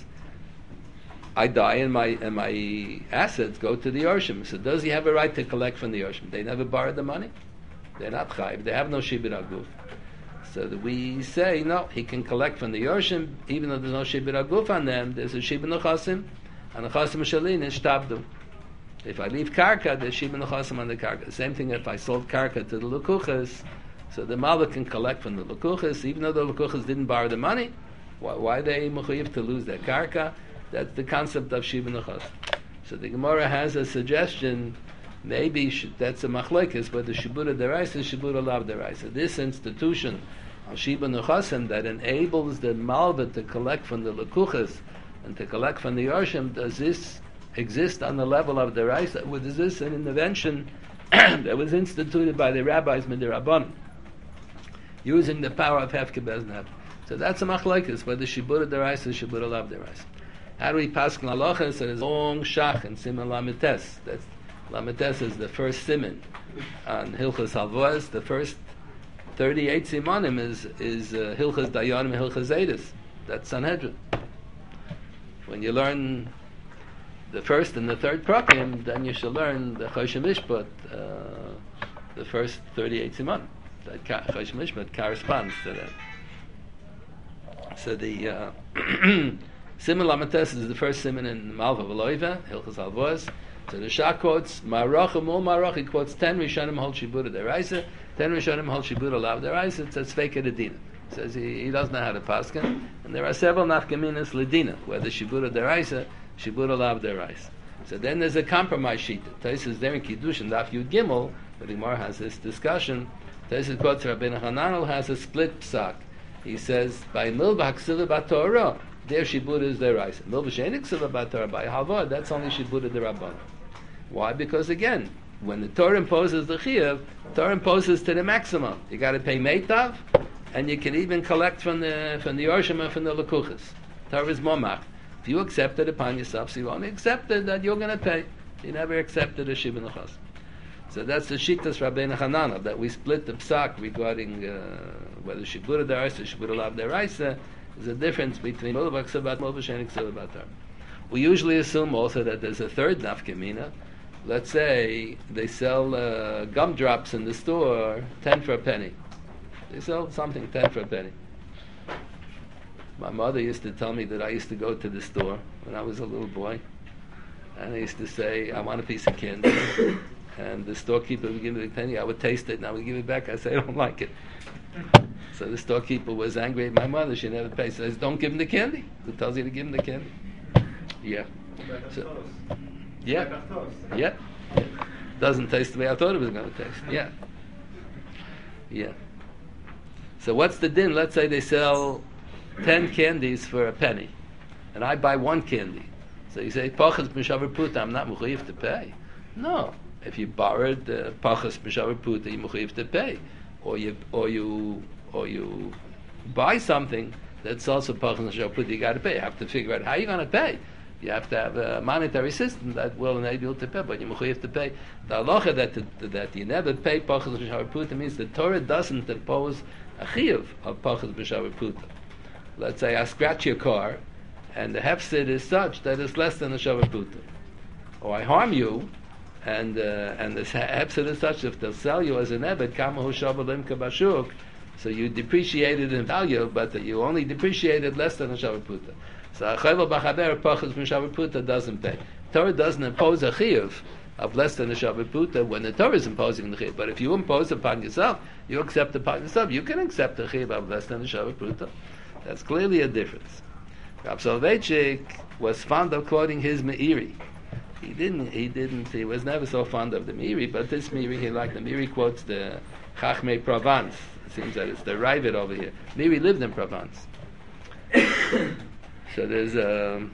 I die and my assets go to the Yorshim. So does he have a right to collect from the Yorshim? They never borrowed the money. They're not chayiv. They have no shibur aguf. So that we say, no, he can collect from the Yorshim, even though there's no shibur aguf on them, there's a shibur nechasim, and the chasim shalin is shtabdu. If I leave karka, there's shibur nechasim on the karka. Same thing if I sold karka to the Lekuchas, so the Malva can collect from the Lekuchas, even though the Lekuchas didn't borrow the money. Why are they mechuyev to lose their karka? That's the concept of shibur nechasim. So the Gemara has a suggestion. Maybe that's a machlekes, but the shibura deraisa is shibura lav deraisa. This institution of shibur nechasim that enables the Malva to collect from the Lekuchas and to collect from the Yorshim, does this exist on the level of deraisa? Was this an intervention that was instituted by the rabbis midirabbanan, using the power of hefker beznab? So that's a machlekes, whether shibura deraisa is shibura lav deraisa. How do we pass halacha? So there's long shach and siman lamites. That's Lamites is the first siman on Hilchas Halvos. The first 38 simanim is Hilchas Dayanim and Hilchas Zedus. That's Sanhedrin. When you learn the first and the third prakim, then you shall learn the Choshen Mishpat, the first 38 simanim. That Choshen Mishpat corresponds to that. So the siman Lamites is the first siman in Malva V'loiva, Hilchas Halvos. So the Shah quotes Marach Mul Marach. He quotes 10 Rishonim hold Shibura Deraisa, 10 Rishonim hold Shibura Lav Deraisa. It says Feke Ledina. Says he doesn't know how to paskin, and there are several nafkaminas Ledina, whether Shibura Deraisa, Shibura Lav Deraisa. So then there's a compromise sheet. Taisus there in Kiddush and Daf Yud Gimel, but the Gemara has this discussion. Taisus quotes Rabbeinu Hananel has a split psak. He says by Milva HaKsuva B'Torah, there Shibura is Deraisa. Milva Shein Ksuva B'Torah by Halvor, that's only Shibura Derabbanan. Why? Because again, when the Torah imposes the chiyuv, Torah imposes to the maximum. You got to pay meitav, and you can even collect from the Yorshim and from the Lekuchas. Torah is momach. If you accept it upon yourself, so you only accepted that you're going to pay. You never accepted a shibur nechasim. So that's the shittas Rabbeinu Hananel, that we split the psak regarding whether shibura deraisa or shibura lav deraisa. There's a difference between milva ksubat, milva shein ksubat Torah. We usually assume also that there's a third nafkamina. Let's say they sell gumdrops in the store 10 for a penny. They sell something 10 for a penny. My mother used to tell me that I used to go to the store when I was a little boy, and I used to say, I want a piece of candy. And the storekeeper would give me the penny, I would taste it, and I would give it back. I say, I don't like it. So the storekeeper was angry at my mother. She never paid. She says, don't give him the candy. Who tells you to give him the candy? Yeah. So, yeah. Yeah. Doesn't taste the way I thought it was going to taste. Yeah. Yeah. So what's the din? Let's say they sell 10 candies for a penny, and I buy one candy. So you say, Pachas B'Shavar Puta, I'm not mechuyev to pay. No. If you borrowed Pachas B'Shavar Puta, you're mechuyev to pay. Or you buy something that's also Pachas B'Shavar Puta, you got to pay. You have to figure out how you're going to pay. You have to have a monetary system that will enable you to pay, but you have to pay. The halacha that you never pay Pachas B'Shavar Puta means the Torah doesn't impose a chiyuv of Pachas B'Shavar Puta. Let's say I scratch your car, and the hefsid is such that it's less than a Shavar Puta. Or I harm you, and the hefsid is such if they'll sell you as an ebed, kamahu shavar limka bashuk, so you depreciated in value, but you only depreciated less than a Shavar Puta. So Chayvel Bachaber Pachas Mishaber Puta doesn't pay. Torah doesn't impose a chiyuv of less than a Shaber Puta when the Torah is imposing the chiyuv. But if you impose upon yourself, you accept upon yourself, you can accept a chiyuv of less than a Shaber Puta. That's clearly a difference. Rav Soloveitchik was fond of quoting his Meiri. He was never so fond of the Meiri, but this Meiri he liked. The Meiri quotes the Chachmei Provence. It seems that it's the Ravid over here. Meiri lived in Provence. So there's a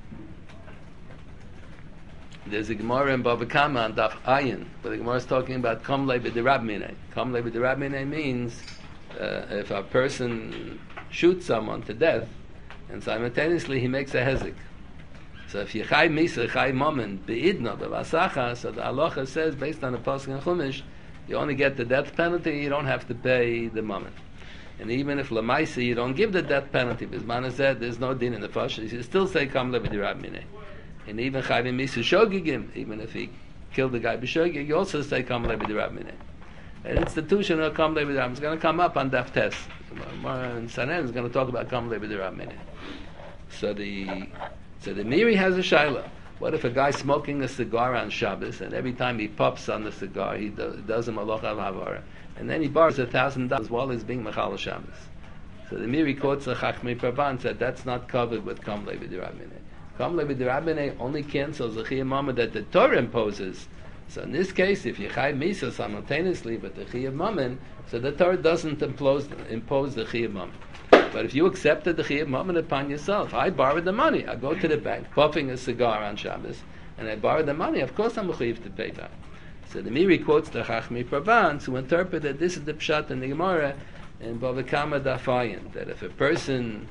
Gemara in Bava Kama on Daf Ayin, but the Gemara is talking about Komle b'derabminei. Komle b'derabminei means if a person shoots someone to death, and simultaneously he makes a hezek. So if Yechai Misa, Yechai Momen, Be'idna, Be'vasacha, so the halacha says, based on the Pasuk in Chumash, you only get the death penalty, you don't have to pay the Momen. And even if Lamaisa, you don't give the death penalty, because Mana said there's no din in the Pasuk, you still say, Kam Levidirab Mineh. And even Chayvim Misa Shogigim, even if he killed the guy B'Shogig, you also say, Kam Levidirab Mineh. An institution of Kam Levidirab is going to come up on Daf Tes. And Sanen is going to talk about Kam Levidirab Mineh. So the Meiri has a shaila. What if a guy smoking a cigar on Shabbos, and every time he puffs on the cigar, he does a malach al havara, and then he borrows $1,000 while he's being mechal Shabbos? So the Meiri quotes the Chachmei Pravan, said that's not covered with Kam Levidirabminei. Kam Levidirabminei only cancels the Chiyuv Mamon that the Torah imposes. So in this case, if you Chai Misa simultaneously with the Chiyuv Mamon, so the Torah doesn't impose the Chiyuv Mamon. But if you accepted the Chiyuv Mamon upon yourself, I borrowed the money. I go to the bank, puffing a cigar on Shabbos, and I borrowed the money. Of course, I'm chayiv to pay that. So the Meiri quotes the Chachmei Provence, who interpreted this is the pshat in the Gemara in Bava Kama Daf Ayin, that if a person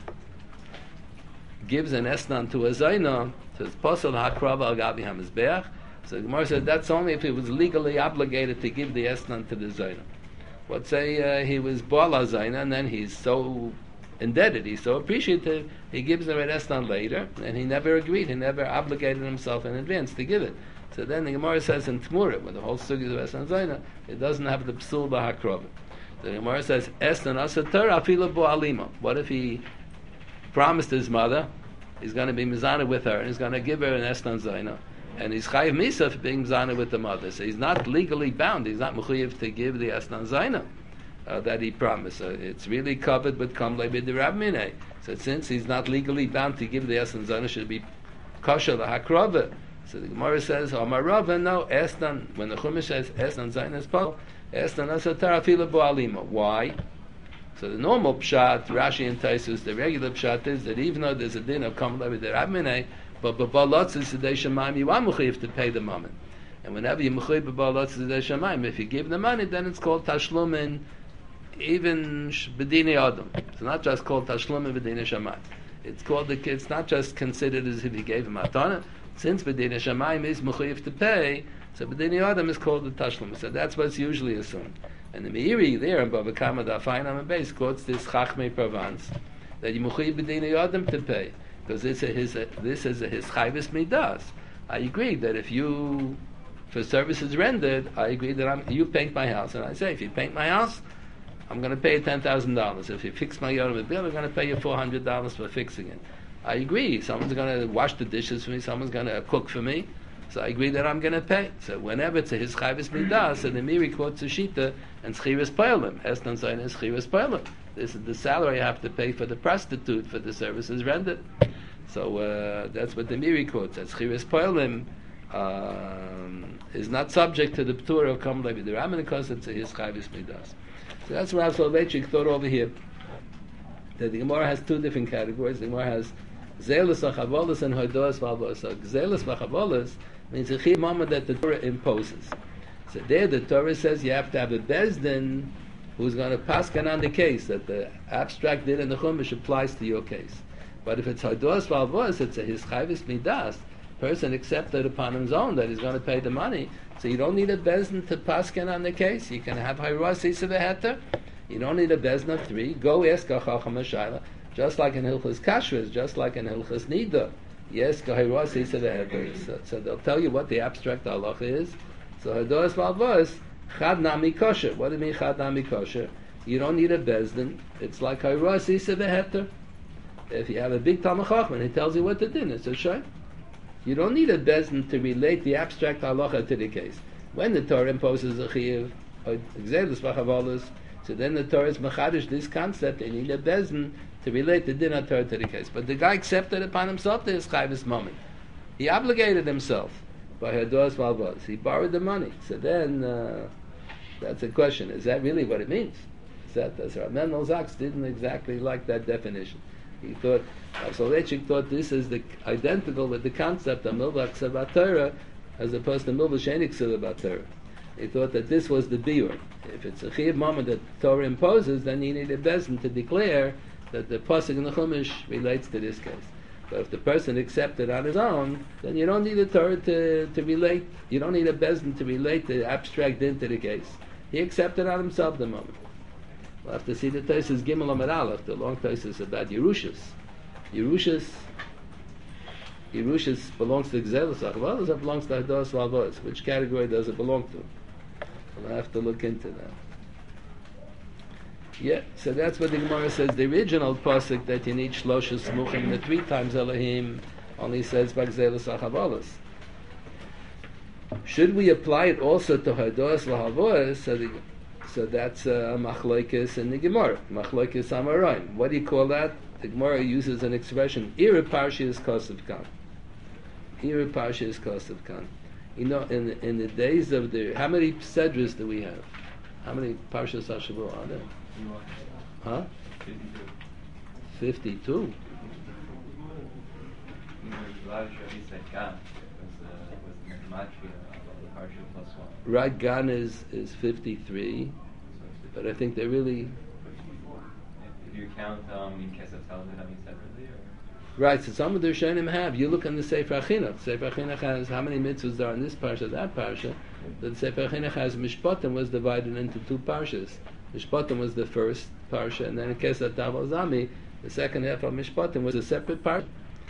gives an esnan to a zayna, so it's posel hakrava al gabi hamizbeach. So the Gemara said that's only if he was legally obligated to give the esnan to the zayna. Let's say he was bala zayna, and then he's so indebted, he's so appreciative, he gives the red esnan later, and he never agreed, he never obligated himself in advance to give it. So then the Gemara says in Tmura, with the whole sugi of esnan zayna, it doesn't have the psul b'hakrava. The Gemara says esnan asatar afilu bo alima. What if he promised his mother he's going to be mizana with her, and he's going to give her an esnan zayna, and he's chayiv misa for being mizana with the mother, so he's not legally bound, he's not mechuyev to give the esnan zayna that he promised. It's really covered with Kamlei b'derabminei. So since he's not legally bound to give the esnan zayna, should be kosher l'hakrava. So the Gemara says, Amar Rava, no, esnan, when the Chumash says esnan zayna is pal, esnan asatar afilu bo alima. Why? So the normal pshat, Rashi and Taisus, the regular pshat is that even though there's a din of Kamlei b'derabminei, but b'balotz sedei shamayim, you are mechuyev to pay the mammon. And whenever you mechuyev b'balotz sedei shamayim, if you give the money, then it's called tashlumin, even b'dinei adam. It's not just called tashlumin b'dinei shamayim. It's not just considered as if you gave him matana. Since b'dinei shamayim is mechuyev to pay, so b'dinei adam is called the tashlum. So that's what's usually assumed. And the Meiri there in Bava Kama Daf Ayin on base quotes this Chachmei Provence that you mechuyev b'dinei adam to pay, because this is his chayvus midas. I agree that if you, for services rendered, I agree that you paint my house, and I say if you paint my house, I'm going to pay you $10,000. If you fix my yard with bill, I'm going to pay you $400 for fixing it. I agree. Someone's going to wash the dishes for me. Someone's going to cook for me. So I agree that I'm going to pay. So whenever it's his chayvus midas, so the Meiri quotes a shita and schiras poelim. Esnan zayin is schiras poelim. This is the salary I have to pay for the prostitute for the services rendered. So that's what the Meiri quotes. That schiras poelim is not subject to the p'tur of Kam Levi D'Ramin because it's his chayvus midas. So that's what Rav Soloveitchik thought over here. That the Gemara has two different categories. The Gemara has zealous v'chavolas and hodos v'alvos. So zealous v'chavolas means a chiyuv mamon that the Torah imposes. So there the Torah says you have to have a bezdin who's going to paskan on the case, that the abstract din in the Chumash applies to your case. But if it's hodos v'alvos, it's his chayvus midas. Person accepted upon his own that he's going to pay the money. So you don't need a bezdin to pasken on the case. You can have hayras isa v'heter. You don't need a bezdin of three. Go ask a chacham shayla, just like in Hilchos Kashrus, just like in Hilchos Nida. Yes, go hayras isa v'heter. So they'll tell you what the abstract halacha is. So hados v'alvos chad nami kosher. What do you mean chad nami kosher? You don't need a bezdin. It's like hayras isa v'heter. If you have a big Talmud Chacham, he tells you what the din is. So sure. You don't need a bezin to relate the abstract halacha to the case. When the Torah imposes a chiyuv, or exelis v'chavalos, so then the Torah is machadish this concept, and you need a bezin to relate the din of Torah to the case. But the guy accepted upon himself the chayvus moment. He obligated himself by hados valvos. He borrowed the money. So then, that's a question. Is that really what it means? Is that, as Rav Zaks didn't exactly like that definition. He thought, Soloveitchik thought this is identical with the concept of milvah ksavat Torah as opposed to milvah shenik ksavat Torah. He thought that this was the biur. If it's a chiyuv moment that Torah imposes, then you need a bezin to declare that the pasuk in the Chumash relates to this case. But if the person accepted on his own, then you don't need a Torah to relate. You don't need a bezin to relate the abstract din to the case. He accepted on himself the moment. We'll have to see the Tosfos Gimel Amud Aleph, the long Tosfos about Yerushas. Yerushas belongs to Gzelos Achavalos or belongs to Hados Valvos? Which category does it belong to? We'll have to look into that. Yeah, so that's what the Gemara says. The original pasuk that you need Shlosha Smuchim and the 3 times Elohim only says Gzelos Achavalos. Should we apply it also to Hados Valvos? So that's Machlokes in the Gemara. Machlokes Amoraim. What do you call that? The Gemara uses an expression, Ira Parshas Kosav Kan. Ira Parshas Kosav Kan. You know, in the days of how many Sedras do we have? How many Parshas HaShavua are there? Huh? 52. Right, Gan is 53, but I think they really. If you count in Kesef Talmud, how many separately? Right, so some of the Rishonim have. You look in the Sefer Chinuch. Sefer Chinuch has how many mitzvahs there are in this parsha, that parsha. The Sefer Chinuch has Mishpatim was divided into 2 parshas. Mishpatim was the first parsha, and then in Kesef Tav Zami, the second half of Mishpatim was a separate parsha.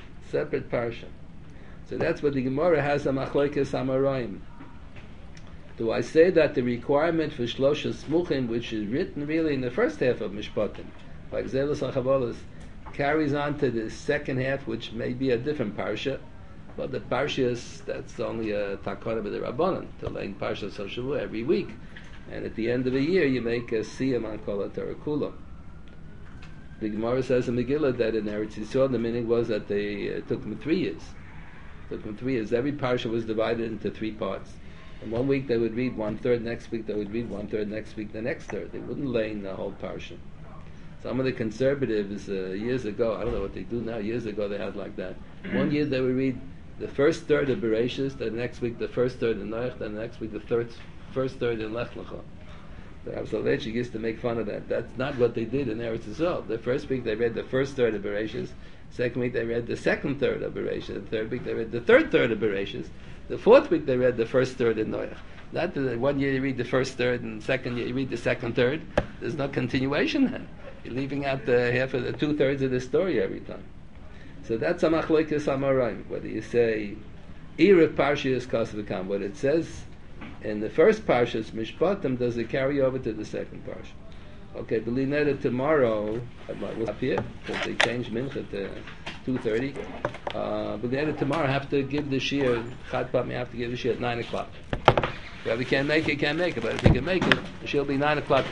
So that's what the Gemara has a Machlokes Amoraim. Do I say that the requirement for Shlosha Smuchim, which is written really in the first half of Mishpatim, like Gzelos Achavalos, carries on to the second half, which may be a different parsha, but the parshas, that's only a takana b'the Rabbanan, to laying Parshas HaShavua every week. And at the end of the year, you make a siyam on Kol HaTorah Kula. The Gemara says in Megillah that in Eretz Yisrael, the meaning was that it took them 3 years. Every parsha was divided into 3 parts. And 1 week they would read 1/3, next week they would read 1/3, next week the next third. They wouldn't lay in the whole parsha. Some of the conservatives years ago, I don't know what they do now, years ago they had like that. 1 year they would read the first third of Bereshis, the next week the first third in Noach, then the next week the first third in Lech Lecha. The Rav Soloveitchik used to make fun of that. That's not what they did in Eretz Yisrael. The first week they read the first third of Bereshis, second week they read the second third of Bereshis, the third week they read the third third of Bereshis, the fourth week they read the first third in Noach. Not that 1 year you read the first third and second year you read the second third. There's no continuation then. You're leaving out the half of the 2/3 of the story every time. So that's a machlokes amoraim. Whether you say Erev Parshas Kosav Kan, what it says in the first Parshas Mishpatim, does it carry over to the second Parsha? Okay, believe that tomorrow we'll stop here because they changed Mincha to 2:30. Believe tomorrow I have to give the shiur Chad Pam. I have to give the shiur at 9 o'clock. Whoever can't make it, can't make it. But if you can make it, the shiur will be 9 o'clock.